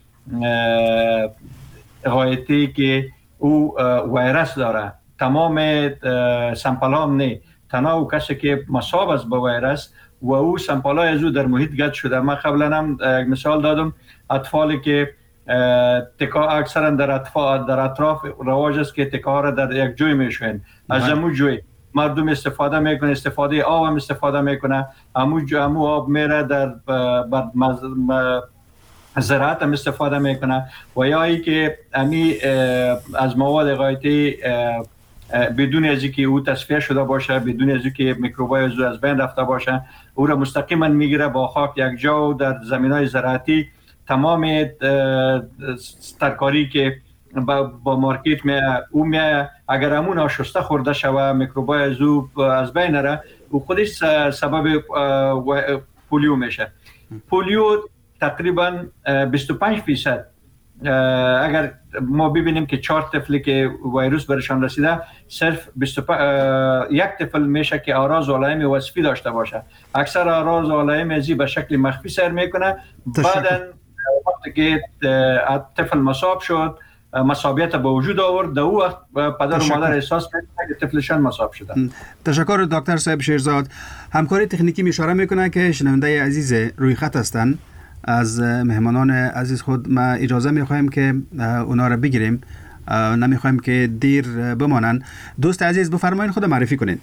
غایطی که او ویروس داره، تمام سامپل ها هم نه، تنها او کسی که مصاب است با ویروس و او سامپل های از او در محیط گرد شده. من قبلا هم یک مثال دادم، اطفالی که تکا اکثرا در اطفال در اطراف رواج است که تکا را در یک جوی میشوین، از امو جوی مردم استفاده میکنه، استفاده آب هم استفاده میکنه، امو امو آب میره در بر زراعت هم استفاده میکنه، و یا ای که امی از مواد غایطی بدون از اینکه او تصفیه شده باشه، بدون از اینکه میکروبای از از بین رفته باشه، او را مستقیما میگیره با خاک یک جا در زمینای زراعتی. تمام ترکاری که با, با مارکت می او می اگر همون آشسته خورده شوه، میکروبای از او از بین نره، او خودش سبب پولیو میشه. پولیو تقریبا بیست و پنج درصد اگر ما ببینیم که چهار طفلی که ویروس برشان رسیده، صرف یک طفل میشه که آراز و علائم وصفی داشته باشه. اکثر آراز و علائم ازی به شکل مخفی سر میکنه. بعدن وقتی که طفل مصاب شد، مصابیت به وجود آورد، در او وقت پدر و مادر احساس میکنه که طفلشان مصاب شده. تشکر دکتر صاحب شیرزاد. همکاری تکنیکی اشاره میکنه که شنونده عزیز روی خط هستند. از مهمانان عزیز خود ما اجازه میخوایم که اونا را بگیریم، نمیخوایم که دیر بمانن. دوست عزیز بفرمایید خود معرفی کنین.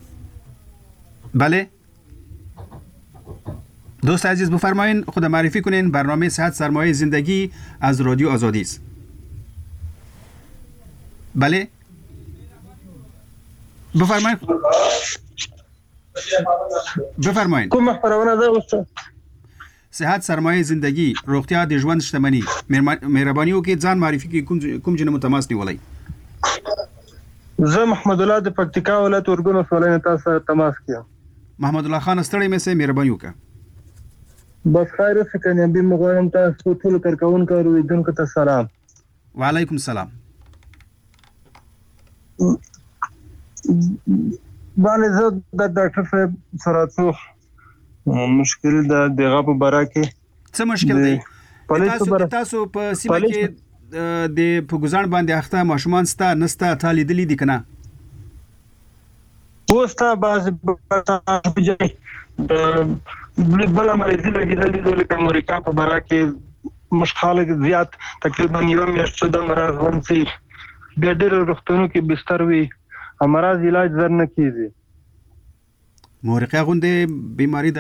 بله دوست عزیز بفرمایید خود معرفی کنین. برنامه صحت سرمایه زندگی از رادیو آزادی است. بله بفرمایید بفرمایید. کوم محترمانه ده استاد؟ صحت سرمایه زندگی، روغتیا د ژوند شتمني. مهرباني وکړئ ځان معرفي کړئ، کوم کوم جن متماس نیولای. زه محمد الله د پکتیکا ولایت اورګون ولسوالۍ نه تاسو سره تماس کوم. محمد الله خان ستړی مې سه مهرباني وکړه. بس خیر اوسه کنه به مغواړم تاسو ټول کارکونکو او اوریدونکو ته سلام. وعلیکم السلام. باندې زه د ډاکټر صاحب سره څو مشکل د دغه په باره کې. څه مشکل دی؟ تاسو تاسو په سیمه کې د په ګزان باندې اخته ماشومان ستا نستا تا لیدلې دي کنه؟ پوسټه باز بجای د بل مریض لګیدل دي لکه امریکا په باره کې مشخاله زیات تقریبا یو میاشت د مرض ونسي بیا ډېر روغتونو کې بستر وي امراض علاج زر نه کیږي. مورقه غونډه بیماری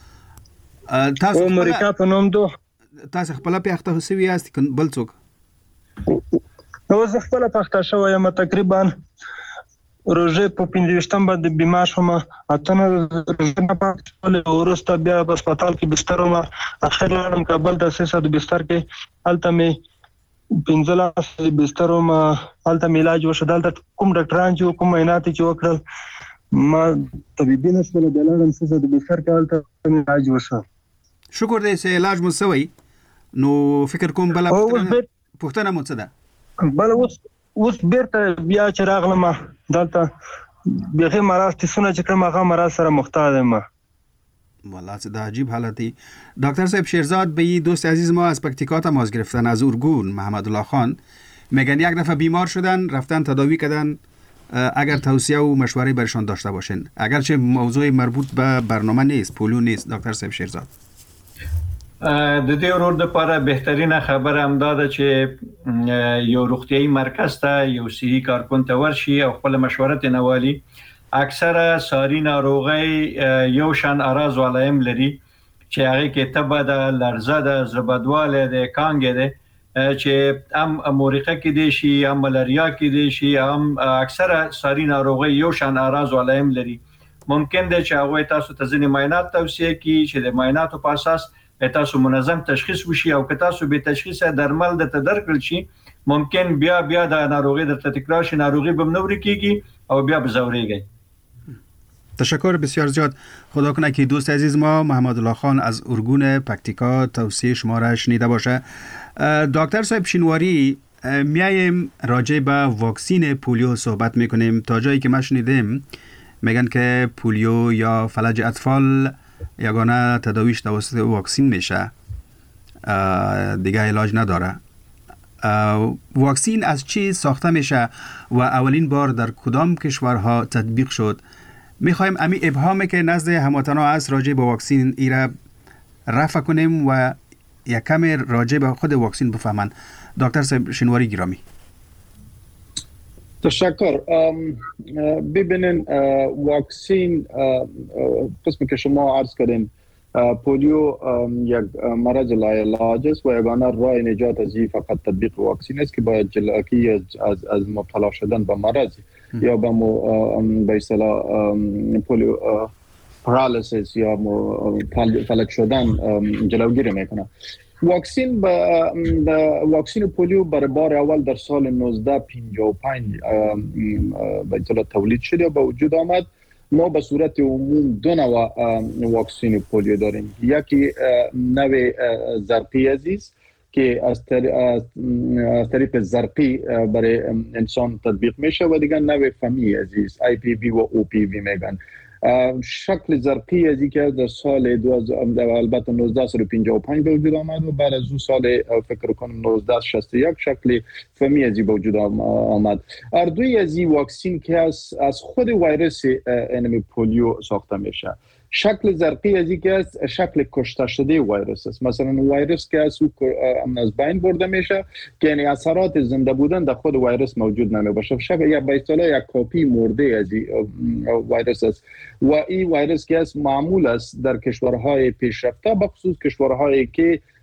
ده تاسو امریکا په نوم دو تاسو خپل په اخته هوسوي یاست بل څوک؟ نو زه خپل پخته شوی یم تقریبا روزه په پنځوستم باندې بیمار شوم اتنه روزه نه پاتې ورسته بیا په هسپتال کې بستر وم اخر لاړم کابل د سیسه د بستر کې هلته مې پنځلاس بستر وم هلته مې علاج وشو دلته کوم ډاکټران چې کوم عینات چې وکړل ما طبيبین سره د لاړم سیسه د بستر کې هلته علاج وشو. شکر دې چې علاج مو سوی نو فکر کوم بل پوښتنه مو څه ده؟ بل اوس اوس بیرته بیا چې راغلم دلته بغیر مرض تسونه چې کوم هغه مرض سره مختار یم. والله چه عجیب حالتی. دکتر صاحب شیرزاد به دوست عزیز ما از پکتیکا تماس گرفتن از اورگون محمد الله خان میگن یک دفعه بیمار شدن رفتن تداوی کردن اگر توصیه و مشوره برشان داشته باشین اگرچه موضوع مربوط به برنامه نیست پولیو نیست. دکتر صاحب شیرزاد د دې ورور د لپاره بهترینه خبره هم ده چې یو روغتيایي مرکز ته یو صحي کارکون ته ورشي او خپل مشوره تنوالي. اکثره ساري ناروغي یو شان اراز ولایم لري چې هغه کې تبه ده لرزه ده زبدواله ده کانګ ده چې هم مورقه کې دي شي هم ملاریا کې دي شي هم اکثره ساري ناروغي یو شان اراز ولایم لري. ممکن ده چې هغه تاسو ته ځینې معاینات توصیه کړي چې د معایناتو په اساس تاسو منظم تشخیص وشي او که تاسو به تشخیص درمل د تدرکل شي ممکن بیا بیا د ناروغي د تکرار شي ناروغي به نور کیږي او بیا بزوريږي. تشکر بسیار زیاد. خدا کنه که دوست عزیز ما محمد الله خان از اورگون پکتیکا توصیه شما را شنیده باشه. دکتر صاحب شینواری میایم راجع به واکسین پولیو صحبت میکنیم. تا جایی که ما شنیدیم میگن که پولیو یا فلج اطفال یگانه تداویش توسط واکسین میشه دیگه علاج نداره. واکسین از چی ساخته میشه و اولین بار در کدام کشورها تطبیق شد؟ میخوایم امی ابهامی که نزد هموطنا است راجع به واکسین ایره رفع کنیم و یک کمی راجع به خود واکسین بفهمن. دکتر صاحب شینواری گرامی. تشکر. ببینین واکسین قسمی که شما عرض کردین پولیو یک مرض لاعلاج است و یگانه راه نجات از این فقط تطبیق واکسین است که باید جلوگیری از از مبتلا شدن به مرض یا به به اصطلاح پولیو پارالیسیس یا فلج شدن جلوگیری میکنه. واکسین به واکسین پولیو برای بار اول در سال نوزده پنجاه و پنج به اصطلاح تولید شد و به وجود آمد. ما به صورت عموم دو نوع واکسین پولیو داریم. یکی نوع زرقی عزیز که از طریق زرقی برای انسان تطبیق میشه و دیگه نوع فمی عزیز آی پی وی و او پی وی میگن. شکل زرقی از که در سال البته نوزده پنجاه و پنج به وجود آمد و بعد از اون سال فکر کنم نوزده شصت و یک شکل فمی از به وجود آمد. هر دوی از این واکسین که از از خود ویروس انمی پولیو ساخته میشه. شکل زرقی از که است شکل کشته شده ویروس است. مثلا ویروس که از از بین برده میشه که یعنی اثرات زنده بودن در خود ویروس موجود نمی باشه. شکل یا به اصطلاح یک کپی مرده از ویروس است و این ویروس که است معمول است در کشورهای پیشرفته بخصوص کشورهایی که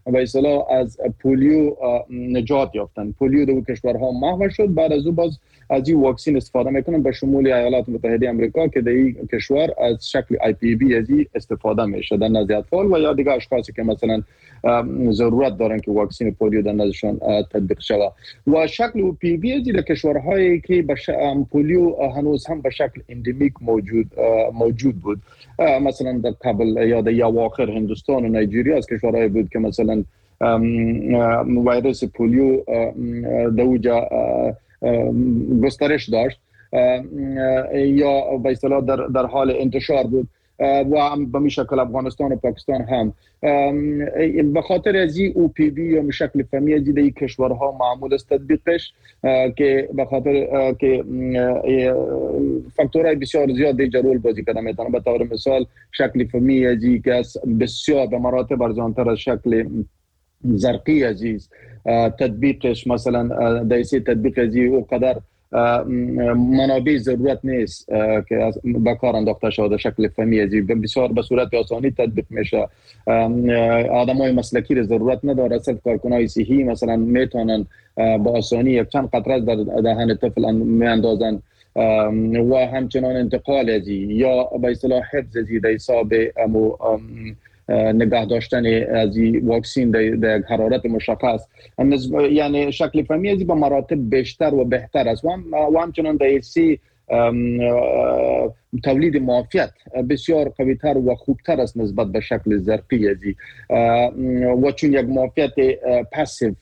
به اصطلاح از پولیو نجات یافتن. پولیو در کشورها محو شد، بعد از او باز از این واکسین استفاده میکنن به شمول ایالات متحده آمریکا که در این کشور از شکل آی پی وی از این استفاده میشه در نزد اطفال و یا دیگه اشخاصی که مثلا ضرورت دارن که واکسین پولیو در نزدشان تطبیق شود. و شکل او پی وی از در کشورهایی که پولیو هنوز هم به شکل اندمیک موجود موجود بود، مثلا در قبل یا در اواخر هندوستان و نایجریا از کشورهایی بود که مثلا ویروس پولیو در اوجا گسترش داشت یا به اصطلاح در در حال انتشار بود و هم به می شکل افغانستان و پاکستان هم. به خاطر از این او پی وی یا به شکل فهمی از این کشورها معمول است تطبیقش که به خاطر که فاکتورهای بسیار زیاد دیگر رول بازی کرده میتونه. به طور مثال شکل فهمی از این که بسیار به مراتب ارزانتر از شکل زرقی عزیز تطبیقش، مثلا دایسی تطبیق ازی او قدر منابع ضرورت نیست که به کار انداخته شده. شکل فهمی ازی بسیار به صورت آسانی تطبیق میشه، آدمای مسلکی را ضرورت نداره، صرف کارکنای صحی مثلا میتونن با آسانی یک چند قطره در دهن طفل میاندازن و همچنان انتقال ازی یا به اصطلاح حفظ ازی در حساب امو نگاه داشتن از این واکسین در حرارت مشخص، یعنی شکل فهمی ازی به مراتب بیشتر و بهتر است و همچنان در حسی تولید معافیت بسیار قویتر و خوبتر است نسبت به شکل زرقی ازی و چون یک معافیت پاسیو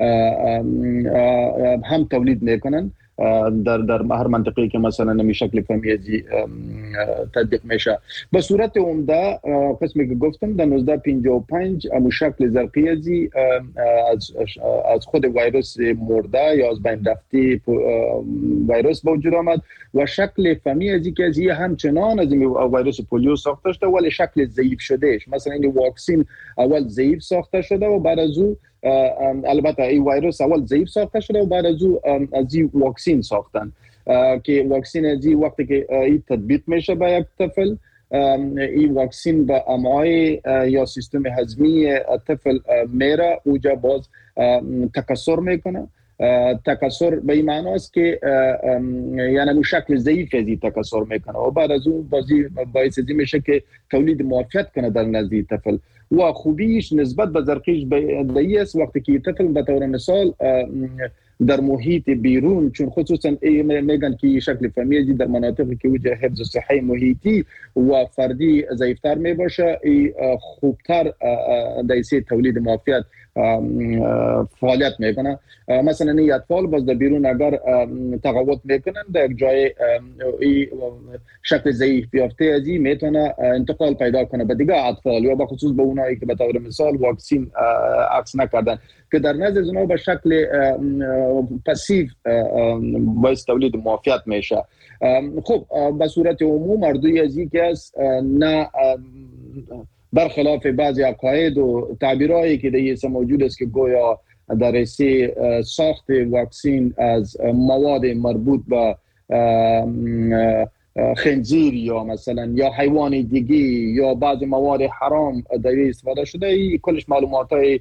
هم تولید میکنن در در هر منطقه‌ای که مثلا نمی شکل فهمی ازی تطبیق میشه. به صورت عمده قسمی که گفتم در نوزده پنجاه و پنج امو شکل زرقی ازی از از خود ویروس مرده یا از بین رفته ویروس به وجود آمد و شکل فهمی ازی که ازی همچنان از این ویروس پولیو ساخته شده ولی شکل ضعیف شدهش. مثلا این واکسین اول ضعیف ساخته شده و بعد از او البته این ویروس اول ضعیف ساخته شده و بعد از او از این واکسین ساختن که واکسین از این وقتی که این تطبیق میشه به یک طفل، این واکسین به امعای یا سیستم هضمی طفل میره اوجا باز تکثر میکنه. تکثر به این معنی است که یعنی مو شکل ضعیف از این تکثر میکنه و بعد از اون بازی باعث ازی میشه که تولید معافیت کنه در نزد طفل و خوبیش نسبت به زرقیش به است وقتی که طفل به طور مثال در محیط بیرون، چون خصوصا میگن که شکل فهمی در مناطقی که وجه حفظ صحی محیطی و فردی ضعیفتر می باشه خوبتر دایسی تولید معافیت فعالیت میکنه. مثلا این اطفال باز در بیرون اگر تقاوت میکنن در یک جای شکل ضعیف یافته ازی میتونه انتقال پیدا کنه به دیگه اطفال یا به خصوص به اونایی که به طور مثال واکسین عکس نکردن که در نظر اونا به شکل پسیو باعث تولید معافیت میشه. خب به صورت عموم اردوی ازی که است نه برخلاف بعضی عقاید و تعبیرهایی که در موجود است که گویا در رسی ساخت واکسین از مواد مربوط به خنزیر یا مثلا یا حیوان دیگی یا بعض مواد حرام در استفاده شده، این کلش معلومات های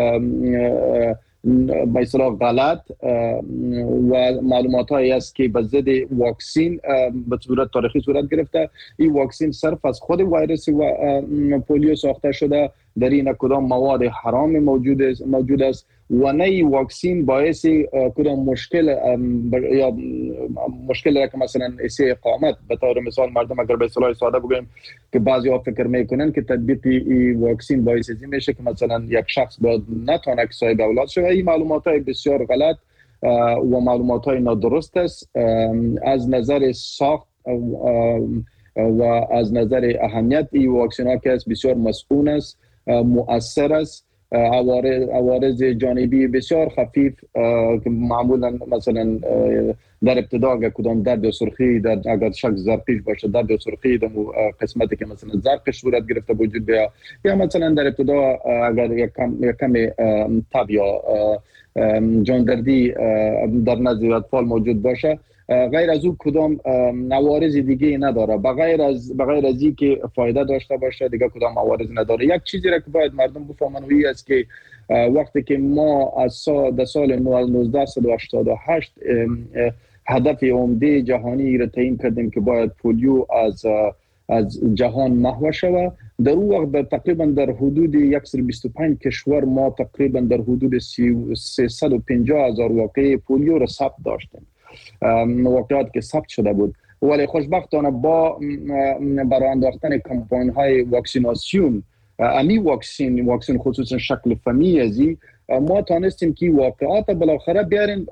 به اصطلاح غلط و معلومات هایی است که به ضد واکسین به صورت تاریخی صورت گرفته. این واکسین صرف از خود ویروس و پولیو ساخته شده، در این کدام مواد حرام موجود است موجود است و نه این واکسین باعث کدام مشکل یا مشکل را که مثلا ایسه اقامت به طور مثال مردم اگر به اصطلاح ساده بگیم که بعضی ها فکر میکنن که تطبیق این واکسین باعث این میشه که مثلا یک شخص باید نتونه که صاحب اولاد شده. این معلومات های بسیار غلط و معلومات های نادرست است از نظر ساخت و از نظر اهمیت. این واکسین ها که بسیار مسئول است، مؤثر است، عوارض عوارض جانبی بسیار خفیف که معمولا مثلا در ابتدا اگر کدام درد و سرخی در اگر شخص زرقیش باشه درد و سرخی در قسمتی که مثلا زرقش صورت گرفته وجود بیا یا مثلا در ابتدا اگر یک کم کم تب یا جاندردی در نزد اطفال موجود باشه، غیر از او کدام عوارض دیگه نداره، بغیر از بغیر از این که فایده داشته باشه دیگه کدام عوارض نداره. یک چیزی را که باید مردم بفهمن وی است که وقتی که ما از سال در سال نوزده هشتاد و هشت هدف عمده جهانی را تعیین کردیم که باید پولیو از از جهان محو شود. در اون وقت در تقریبا در حدود صد و بیست و پنج کشور ما تقریبا در حدود سیصد و پنجاه هزار واقعه پولیو را ثبت داشتیم، واقعات که ثبت شده بود. ولی خوشبختانه با برای انداختن کمپاین های واکسیناسیون، امی واکسین واکسین خصوصا شکل فمیزی، ما تانستیم که واقعات بالاخره بیاریم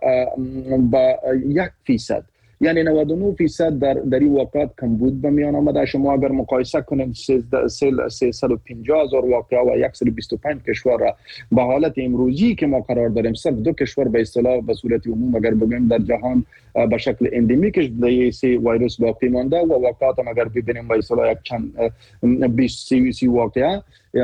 با یک فیصد، یعنی نود و نه فیصد در در این واقعات کمبود به میان آمده. شما اگر مقایسه کنید سیصد و پنجاه هزار واقعه و صد و بیست و پنج کشور را به حالت امروزی که ما قرار داریم، صرف دو کشور به اصطلاح به صورت عموم اگر بگیم در جهان به شکل اندمیکش در سی ویروس باقی مانده و واقعات هم اگر ببینیم به اصطلاح یک چند بیست سی واقعه،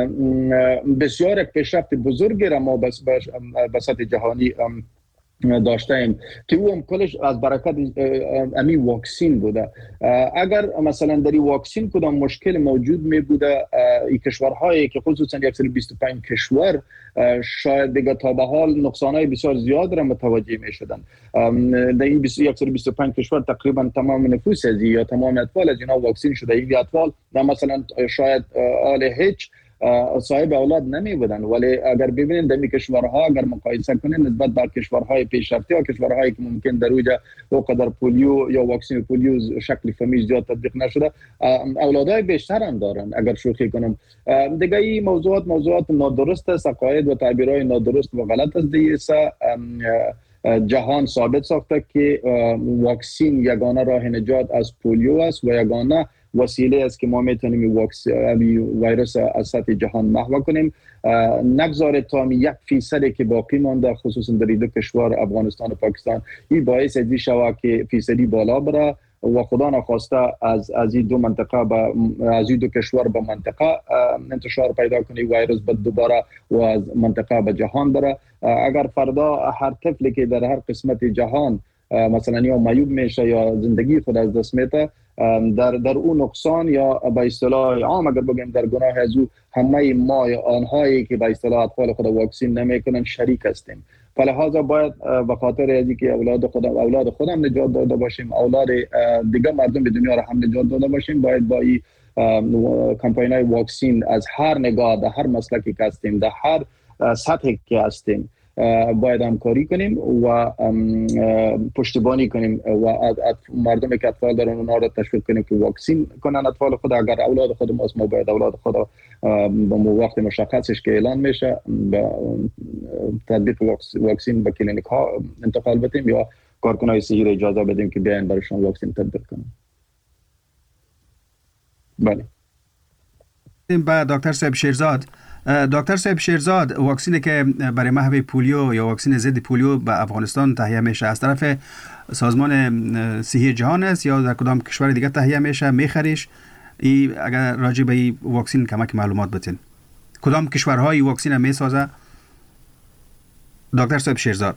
بسیار یک پیشرفت بزرگی را ما بس به سطح جهانی داشته ایم که او هم کلش از برکت امی واکسین بوده. اگر مثلا در این واکسین کدام مشکل موجود می بوده، این کشورهایی که خصوصا صد و بیست و پنج کشور شاید دیگه تا به حال نقصانهای بسیار زیاد را متوجه می شدن. در این صد و بیست و پنج کشور تقریبا تمام نفوس از یا تمام اطفال از اینا واکسین شده. این اطفال مثلا شاید آل هیچ صاحب اولاد نمی بودن، ولی اگر ببینید در کشورها اگر مقایسه کنید نسبت به کشورهای پیشرفته یا کشورهایی که ممکن در اوجا اوقدر پولیو یا واکسن پولیو شکل فمی زیاد تطبیق نشده، اولادای بیشتر هم دارن. اگر شوخی کنم دیگه این موضوعات موضوعات نادرست است، عقاید و تعبیرهای نادرست و غلط است. دیگه جهان ثابت ساخته که واکسین یگانه راه نجات از پولیو است و یگانه وسیله است که ما میتونیم ویروس از سطح جهان محو کنیم. نگذاره تا یک فیصدی که باقی مانده خصوصا در دو کشور افغانستان و پاکستان، این باعث ازی شود که فیصدی بالا بره و خدا نخواسته از از این دو منطقه با از این دو کشور به منطقه انتشار پیدا کنه ویروس بعد دوباره و از منطقه به جهان بره. اگر فردا هر طفلی که در هر قسمت جهان مثلا یا معیوب میشه یا زندگی خود از دست میده، در در اون نقصان یا به اصطلاح عام اگر بگیم در گناه از او همه ما یا آنهایی که به اصطلاح اطفال خود واکسین نمیکنن شریک هستیم. فلهذا باید به خاطر ازی که اولاد خودم اولاد خودم نجات داده باشیم، اولاد دیگه مردم به دنیا را هم نجات داده باشیم، باید با این کمپاین‌های واکسین از هر نگاه، در هر مسلکی که هستیم، در هر سطحی که هستیم باید همکاری کنیم و پشتیبانی کنیم و مردم که اطفال دارن اونا را تشویق کنیم که واکسین کنن اطفال خود. اگر اولاد خود ما ما باید اولاد خود به وقت مشخصش که اعلان میشه به تطبیق واکسین به کلینیک ها انتقال بدیم یا کارکنای صحی را اجازه بدیم که بیاین برایشان واکسین تطبیق کنن. بله. با دکتر صاحب شیرزاد. دکتر صاحب شیرزاد، واکسینی که برای محو پولیو یا واکسین ضد پولیو به افغانستان تهیه میشه از طرف سازمان صحی جهان است یا در کدام کشور دیگه تهیه میشه میخریش؟ ای اگر راجع به این واکسین کمک معلومات بدین. کدام کشورهای واکسین میسازه؟ دکتر صاحب شیرزاد.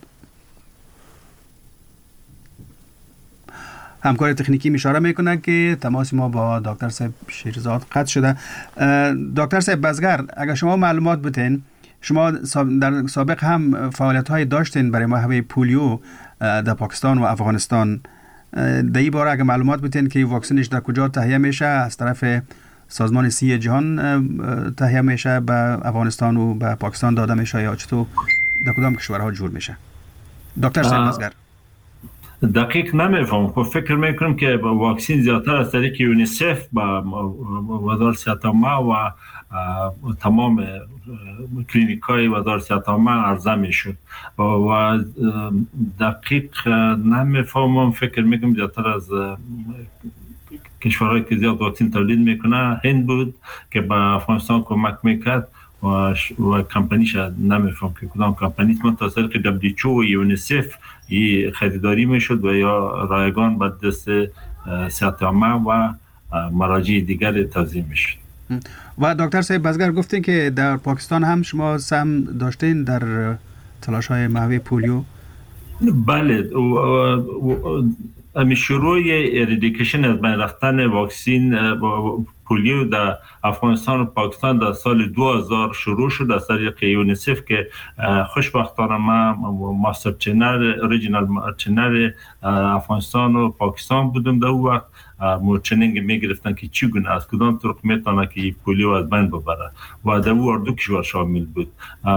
همکار تکنیکی اشاره میکنه که تماس ما با دکتر صاحب شیرزاد قطع شده. دکتر صاحب بزگر، اگر شما معلومات بتین، شما در سابق هم فعالیت های داشتین برای محو پولیو در پاکستان و افغانستان. در این باره اگر معلومات بتین که واکسنش در کجا تهیه میشه، از طرف سازمان صحی جهان تهیه میشه به افغانستان و به پاکستان داده میشه یا چطور در کدام کشورها جور میشه؟ دکتر صاحب بزگر. دقیق نمیفهم. خب فکر میکنم که واکسین زیادتر از طریق یونیسف با وزارت صحت عامه و تمام کلینیک‌های وزارت صحت عامه عرضه میشد و دقیق نمیفهمم. فکر میکنم زیادتر از کشورهایی که زیاد واکسین تولید میکنه هند بود که به افغانستان کمک میکرد و و کمپانیش نمیفهم که کدام کمپانی من تا طریق دبلیو اچ او و یونیسف ای خریداری میشد و یا رایگان به دست صحت عامه و مراجع دیگر توزیع میشد. و دکتر صاحب بزگر گفتین که در پاکستان هم شما سهم داشتین در تلاش های محو پولیو؟ بله، امی شروع اریدیکیشن از بین رفتن واکسین پولیو در افغانستان و پاکستان در سال دو هزار شروع شد از طریق یونیسف که خوشبختانه من ماستر ترینر اوریجینال ترینر افغانستان و پاکستان بودم در اون وقت. مو ترینینگ میگرفتن که چگونه از کدام طرق میتونه که پولیو از بین ببره و در اون اردو کشور شامل بود.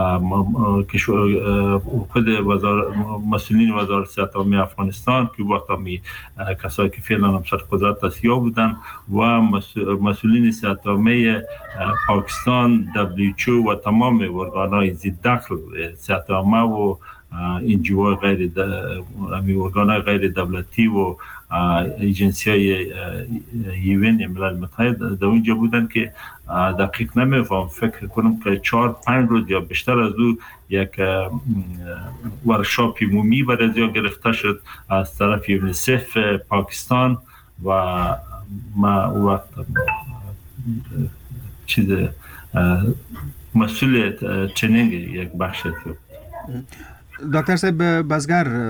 خود وزارت مسئولین وزارت صحت عامه افغانستان که وقت می کسایی که فعلا هم سر قدرت سیا بودن و مسئولین صحت عامه پاکستان، دبلیو اچ او و تمام ارگانهای ضد دخل صحت عامه و انجیوهای غیر ارگانهای غیر دولتی و ایجنسی های یوین ملل متحد در اونجا بودن که دقیق نمیفهم، فکر کنم که چهار پنج روز یا بیشتر از او یک ورکشاپ عمومی برای ازیا گرفته شد از طرف یونیسف پاکستان و ما وقت چیز مسئول ترینینگ یک بخش بود. دکتر صاحب بازگر،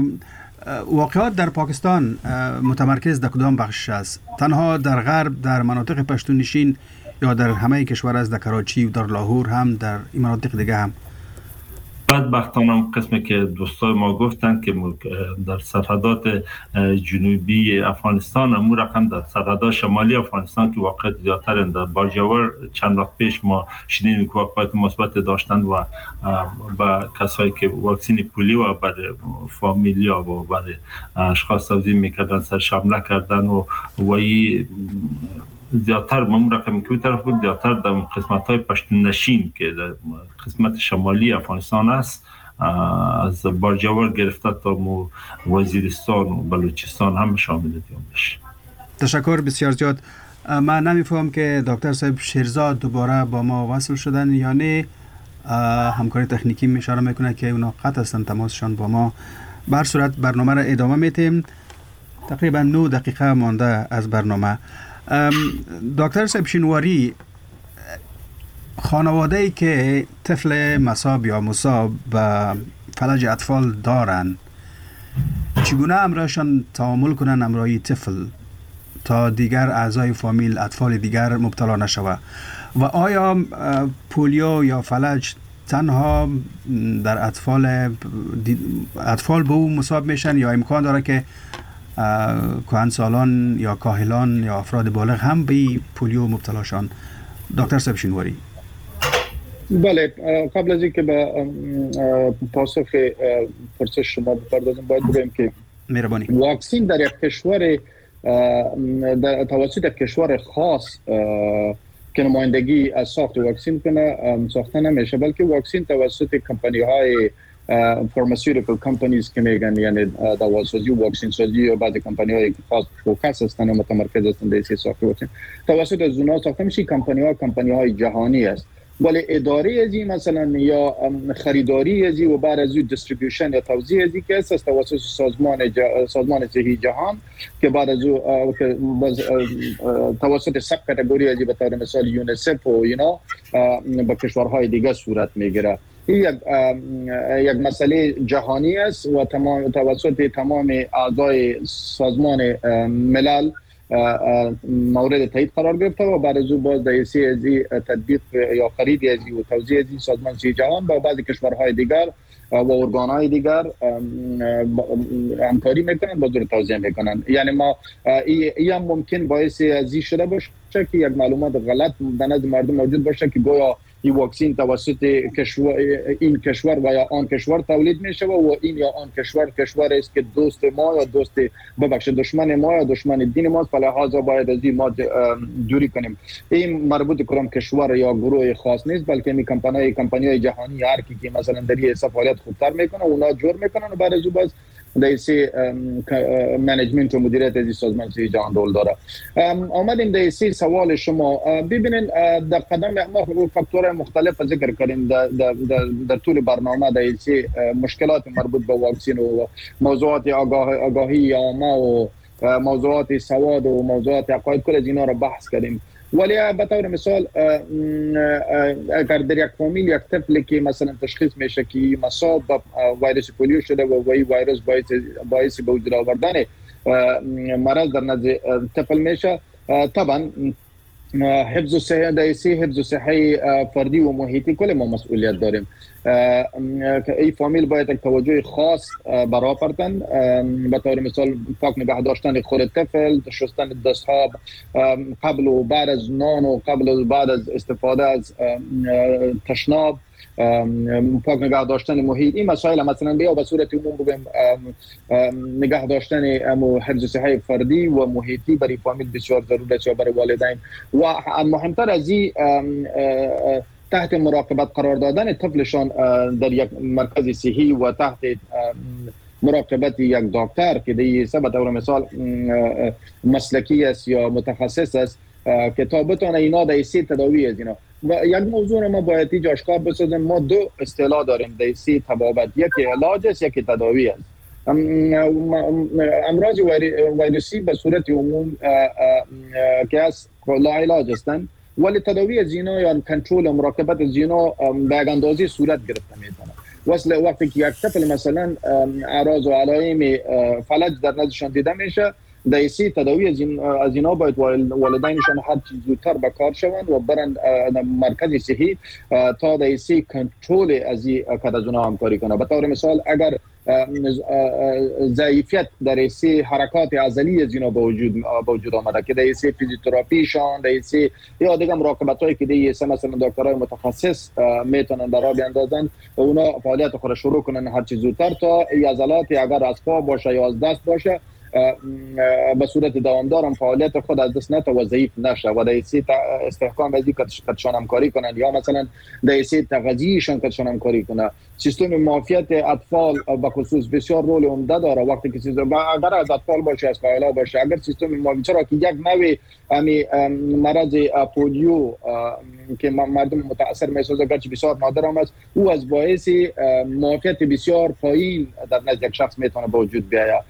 واقعات در پاکستان متمرکز در کدام بخش است؟ تنها در غرب در مناطق پشتونشین یا در همه کشور است، در کراچی و در لاهور هم، در این مناطق دیگه هم؟ بدبختانه قسمی که دوستای ما گفتن که در سرحدات جنوبی افغانستان، امور رقم در سرحدات شمالی افغانستان که واقعیت زیادتر در باجاور چند وقت پیش ما شنیدیم که واقعیت مثبت داشتند و با کسایی که واکسین پولیو برای فامیلیا و برای اشخاص توزیع میکردن سرش حمله کردن و وی زیادتر ممون رقم که طرف بود زیادتر در قسمت های پشتون نشین که در قسمت شمالی افغانستان است، از بارجاور گرفته تا وزیرستان و بلوچستان هم شامل دیون بشه. تشکر بسیار زیاد. من نمیفهم که دکتر صاحب شیرزاد دوباره با ما وصل شدن یا نه. همکاری تکنیکی می اشاره میکنه که اونا قطع هستن تماسشان با ما. به هر صورت برنامه را ادامه میتیم. تقریبا نه دقیقه مانده از برنامه. دکتر صاحب شینواری، خانواده‌ای که طفل مصاب یا مصاب به فلج اطفال دارن چگونه امرایشان تعامل کنن امرای طفل تا دیگر اعضای فامیل اطفال دیگر مبتلا نشوه؟ و آیا پولیو یا فلج تنها در اطفال اطفال به او مصاب میشن یا امکان داره که کهنسالان یا کاهلان یا افراد بالغ هم به پولیو مبتلا شن؟ دکتر صاحب شینواری. بله، قبل از اینکه به پاسخ پرسش شما بپردازم باید بگم که مهربانی واکسین در یک کشور در توسط یک کشور خاص که نمایندگی از ساخت واکسین کنه ساخته نمیشه، بلکه واکسین توسط کمپانی های فارماسیوتیکال کمپانیز که میگن یعنی دواسازی و واکسین سازی یا بعضی کمپانی های خاص فوکس هستن و متمرکز هستن در این ساخت واکسین توسط از اونها ساخته میشه. کمپانی ها کمپانی های جهانی است، ولی اداره ازی مثلا یا خریداری ازی و بعد از اون دیستریبیوشن یا توزیع ازی که است توسط سازمان جا... سازمان صحی جهان که بعد از اون توسط سب کاتگوری ازی به طور مثال یونیسف و اینا به کشورهای دیگه صورت میگیره. این یک یک مسئله جهانی است و تمام توسط تمام اعضای سازمان ملل مورد تایید قرار گرفته و بعد از اون باز در سی ازی تطبیق یا خرید ازی و توزیع ازی سازمان صحی جهان با بعضی کشورهای دیگر و ارگانهای دیگر همکاری میکنن با دور توزیع میکنن. یعنی ما این هم ممکن باعث ازی شده باشه که یک معلومات غلط در نزد مردم موجود باشه که گویا این واکسین توسط کشور این کشور و یا آن کشور تولید میشه و این یا آن کشور کشور است که دوست ما یا دوست ببخش دشمن ما یا دشمن دین ما، فلهذا باید از این ما دوری کنیم. این مربوط کنم کشور یا گروه خاص نیست، بلکه می کمپانی کمپانی‌های جهانی هر کی که مثلا در این فعالیت خوبتر میکنه اونا جور میکنن و بعد از اون باز دیسی منیجمنت و مدیریت از سازمان صحی جهان رول داره. آمدیم دیسی سوال شما ببینین در قدم ما فاکتورهای مختلف ذکر کردیم در, در, در, در طول برنامه دیسی مشکلات مربوط به واکسین و موضوعات آگاه آگاهی عامه و موضوعات سواد و موضوعات عقاید کل از اینا رو بحث کردیم. ولی به طور مثال اگر در یک فامیل یک طفلی که مثلا تشخیص میشه که مصاب به ویروس پولیو شده و وی ویروس باعث باعث به وجود آوردن مرض در نزد طفل میشه، طبعا حفظ صحه دایسی حفظ صحه فردی و محیطی کل ما مسئولیت داریم. این فامیل باید توجه خاص برای پرتن، به طور مثال پاک نگه داشتن خور طفل، شستن دستها قبل و بعد از نان و قبل و بعد از استفاده از تشناب، پاک نگه داشتن محیط. این مسائل مثلا بیا به صورت عموم بگم نگه داشتن حفظ صحه فردی و محیطی برای فامیل بسیار ضروری است، یا برای والدین. و مهمتر از این تحت مراقبت قرار دادن طفلشان در یک مرکز صحی و تحت مراقبت یک دکتر که دیگه به طور مثال مسلکی است یا متخصص است که تا بتونه اینا دیسی تداوی از اینا. و یک موضوع ما باید اینجا آشکار بسازیم، ما دو اصطلاح داریم دیسی تبابت، یکی علاج است یکی تداوی است. امراض ویروسی به صورت عموم که از لا علاج هستند، ولی تداوی از اینا یا کنترل و مراقبت از اینا به یک اندازه صورت گرفته میتونه. وصل وقتی که یک طفل مثلا اعراض و علائم فلج در نزدشان دیده میشه، دیسی تداوی از این از اینا باید والدینشان هر چیز زودتر به کار شوند و برند مرکز صحی تا دیسی کنترل از این کد از اونها همکاری کنه. به طور مثال اگر ضعیفیت در ایسی حرکات عضلی از اینا به وجود به وجود آمده که در ایسی فیزیوتراپیشان، در ایسی یا دیگه مراقبت هایی که دیگه مثلا دکترای متخصص میتونن در راه بیاندازن و اونا فعالیت خود شروع کنن هر چیز زودتر تا عضلات اگر از پا باشه یا از دست باشه به صورت دوامدار هم فعالیت خود از دست نته و ضعیف نشه و دیسی استحکام از این کتشان همکاری کنن یا مثلا دیسی تغذیهشان کتشان همکاری کنه. سیستم معافیت اطفال به خصوص بسیار رول عمده داره. وقتی که سیستم اگر از اطفال باشه از کایلا باشه، اگر سیستم معافیت را که یک نوع امی مرض پولیو که مردم متاثر میسازه گرچه بسیار نادر هم است، او از باعث معافیت بسیار پایین در نزد یک شخص میتونه به وجود بیاید.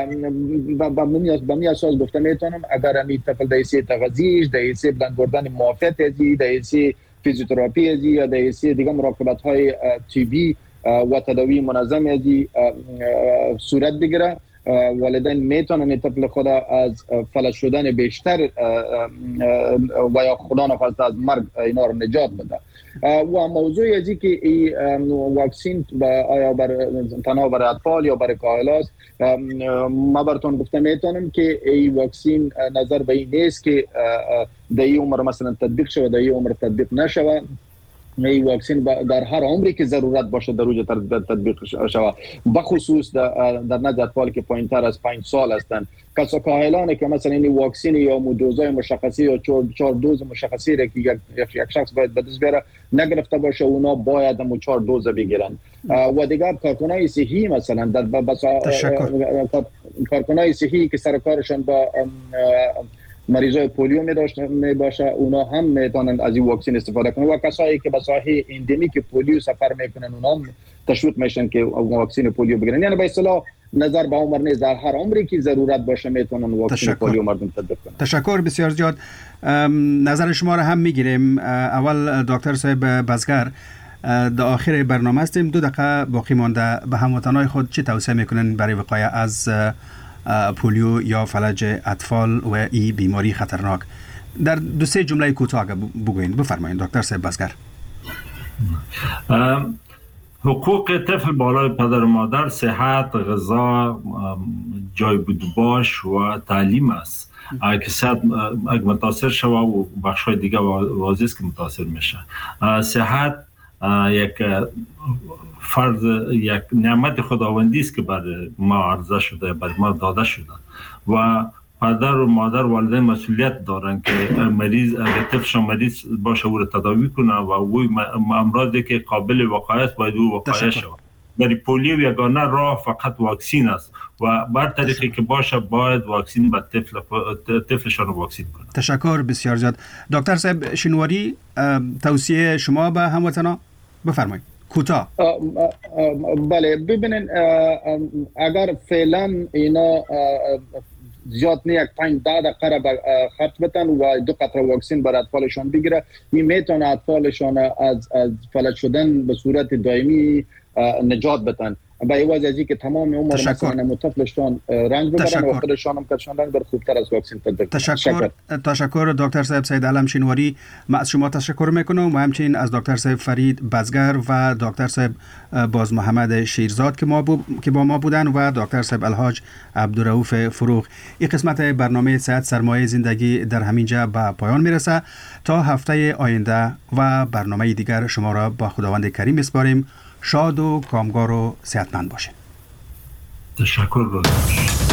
به می اساس گفته میتونم اگر امی طفل دیسی تغذیش، دیسی بلند بردن معافیت ازی، دیسی فیزیوتراپی ازی یا دیسی دیگه مراقبت های طبی و تداوی منظم ازی صورت بگیره، والدین میتونن طفل خود از فلج شدن بیشتر و یا خدا نخواسته از مرگ اینا رو نجات بده. و موضوع ازی که این واکسین آیا بر تنها برای اطفال یا برای کاهلاست، ما براتون گفته میتونم که این واکسین نظر به این نیست که در این عمر مثلا تطبیق شوه در این عمر تطبیق نشوه. این واکسین در هر عمری که ضرورت باشه در اوج تطبیق شوه، بخصوص در نزد اطفال که پایینتر از پنج سال هستند. کسا کاهلانه که مثلا این واکسین یا دوزای مشخصی یا چهار چهار دوز مشخصی را که یک یک شخص باید به دست بیاره نگرفته باشه، اونا باید هم چهار دوز بگیرن. و دیگر کارکنای صحی مثلا در بسا کارکنای صحی که سر کارشان با مریضای پولیو می داشته می باشه، اونا هم میتونن از این واکسین استفاده کنن. و کسایی که به ساحه اندمیک پولیو سفر میکنن اونا هم تشویق میشن که واکسین پولیو بگیرن. یعنی به اصطلاح نظر به عمر نیست، در هر عمری که ضرورت باشه میتونن واکسین پولیو مردم تطبیق کنن. تشکر بسیار زیاد. نظر شما را هم میگیریم. اول دکتر صاحب بزگر در آخر برنامه هستیم، دو دقیقه باقی مانده. به هموطنان خود چه توصیه میکنن برای وقایه از پولیو یا فلج اطفال و این بیماری خطرناک؟ در دو سه جمله کوتاه بگوین. بفرمایید دکتر صاحب بزگر. حقوق طفل بالای پدر و مادر صحت، غذا، جای بود باش و تعلیم است. اگه صحت اگه متاثر شوه و بخشای دیگه واضح است که متاثر میشه. صحت یک فرض یک نعمت خداوندی است که بر ما عرضه شده، بر ما داده شده و پدر و مادر والدین مسئولیت دارن که مریض اگر طفلشان مریض باشه او را تداوی کنه و او امراضی که قابل وقایع است باید او وقایع شود. برای پولیو یگانه راه فقط واکسین است و بر طریقی که باشه باید واکسین به طفل طفلشان رو واکسین کنه. تشکر بسیار زیاد. دکتر صاحب شنواری، توصیه شما به هموطنان بفرمایید کوتاه. بله ببینین، اگر فعلا اینا زیاد نه یک پنج ده دقیقه را خرج بتن و دو قطره واکسین برای اطفالشان بگیره، این میتونه اطفالشان از از فلج شدن به صورت دائمی نجات بتن. و ایواز از که تمام عمر مثلا مطفلشان رنگ ببرن و خودشان هم کشان رنگ بر خوبتر از واکسن تطبیق. تشکر تشکر دکتر صاحب سید علم شینواری. ما از شما تشکر میکنم و همچنین از دکتر صاحب فرید بزگر و دکتر صاحب باز محمد شیرزاد که ما بو... که با ما بودن و دکتر صاحب الحاج عبدالرؤوف فروغ. این قسمت برنامه صحت سرمایه زندگی در همینجا به پایان میرسه. تا هفته آینده و برنامه دیگر شما را با خداوند کریم میسپاریم. شاد و کامگار و صحتمند باشید. تشکر.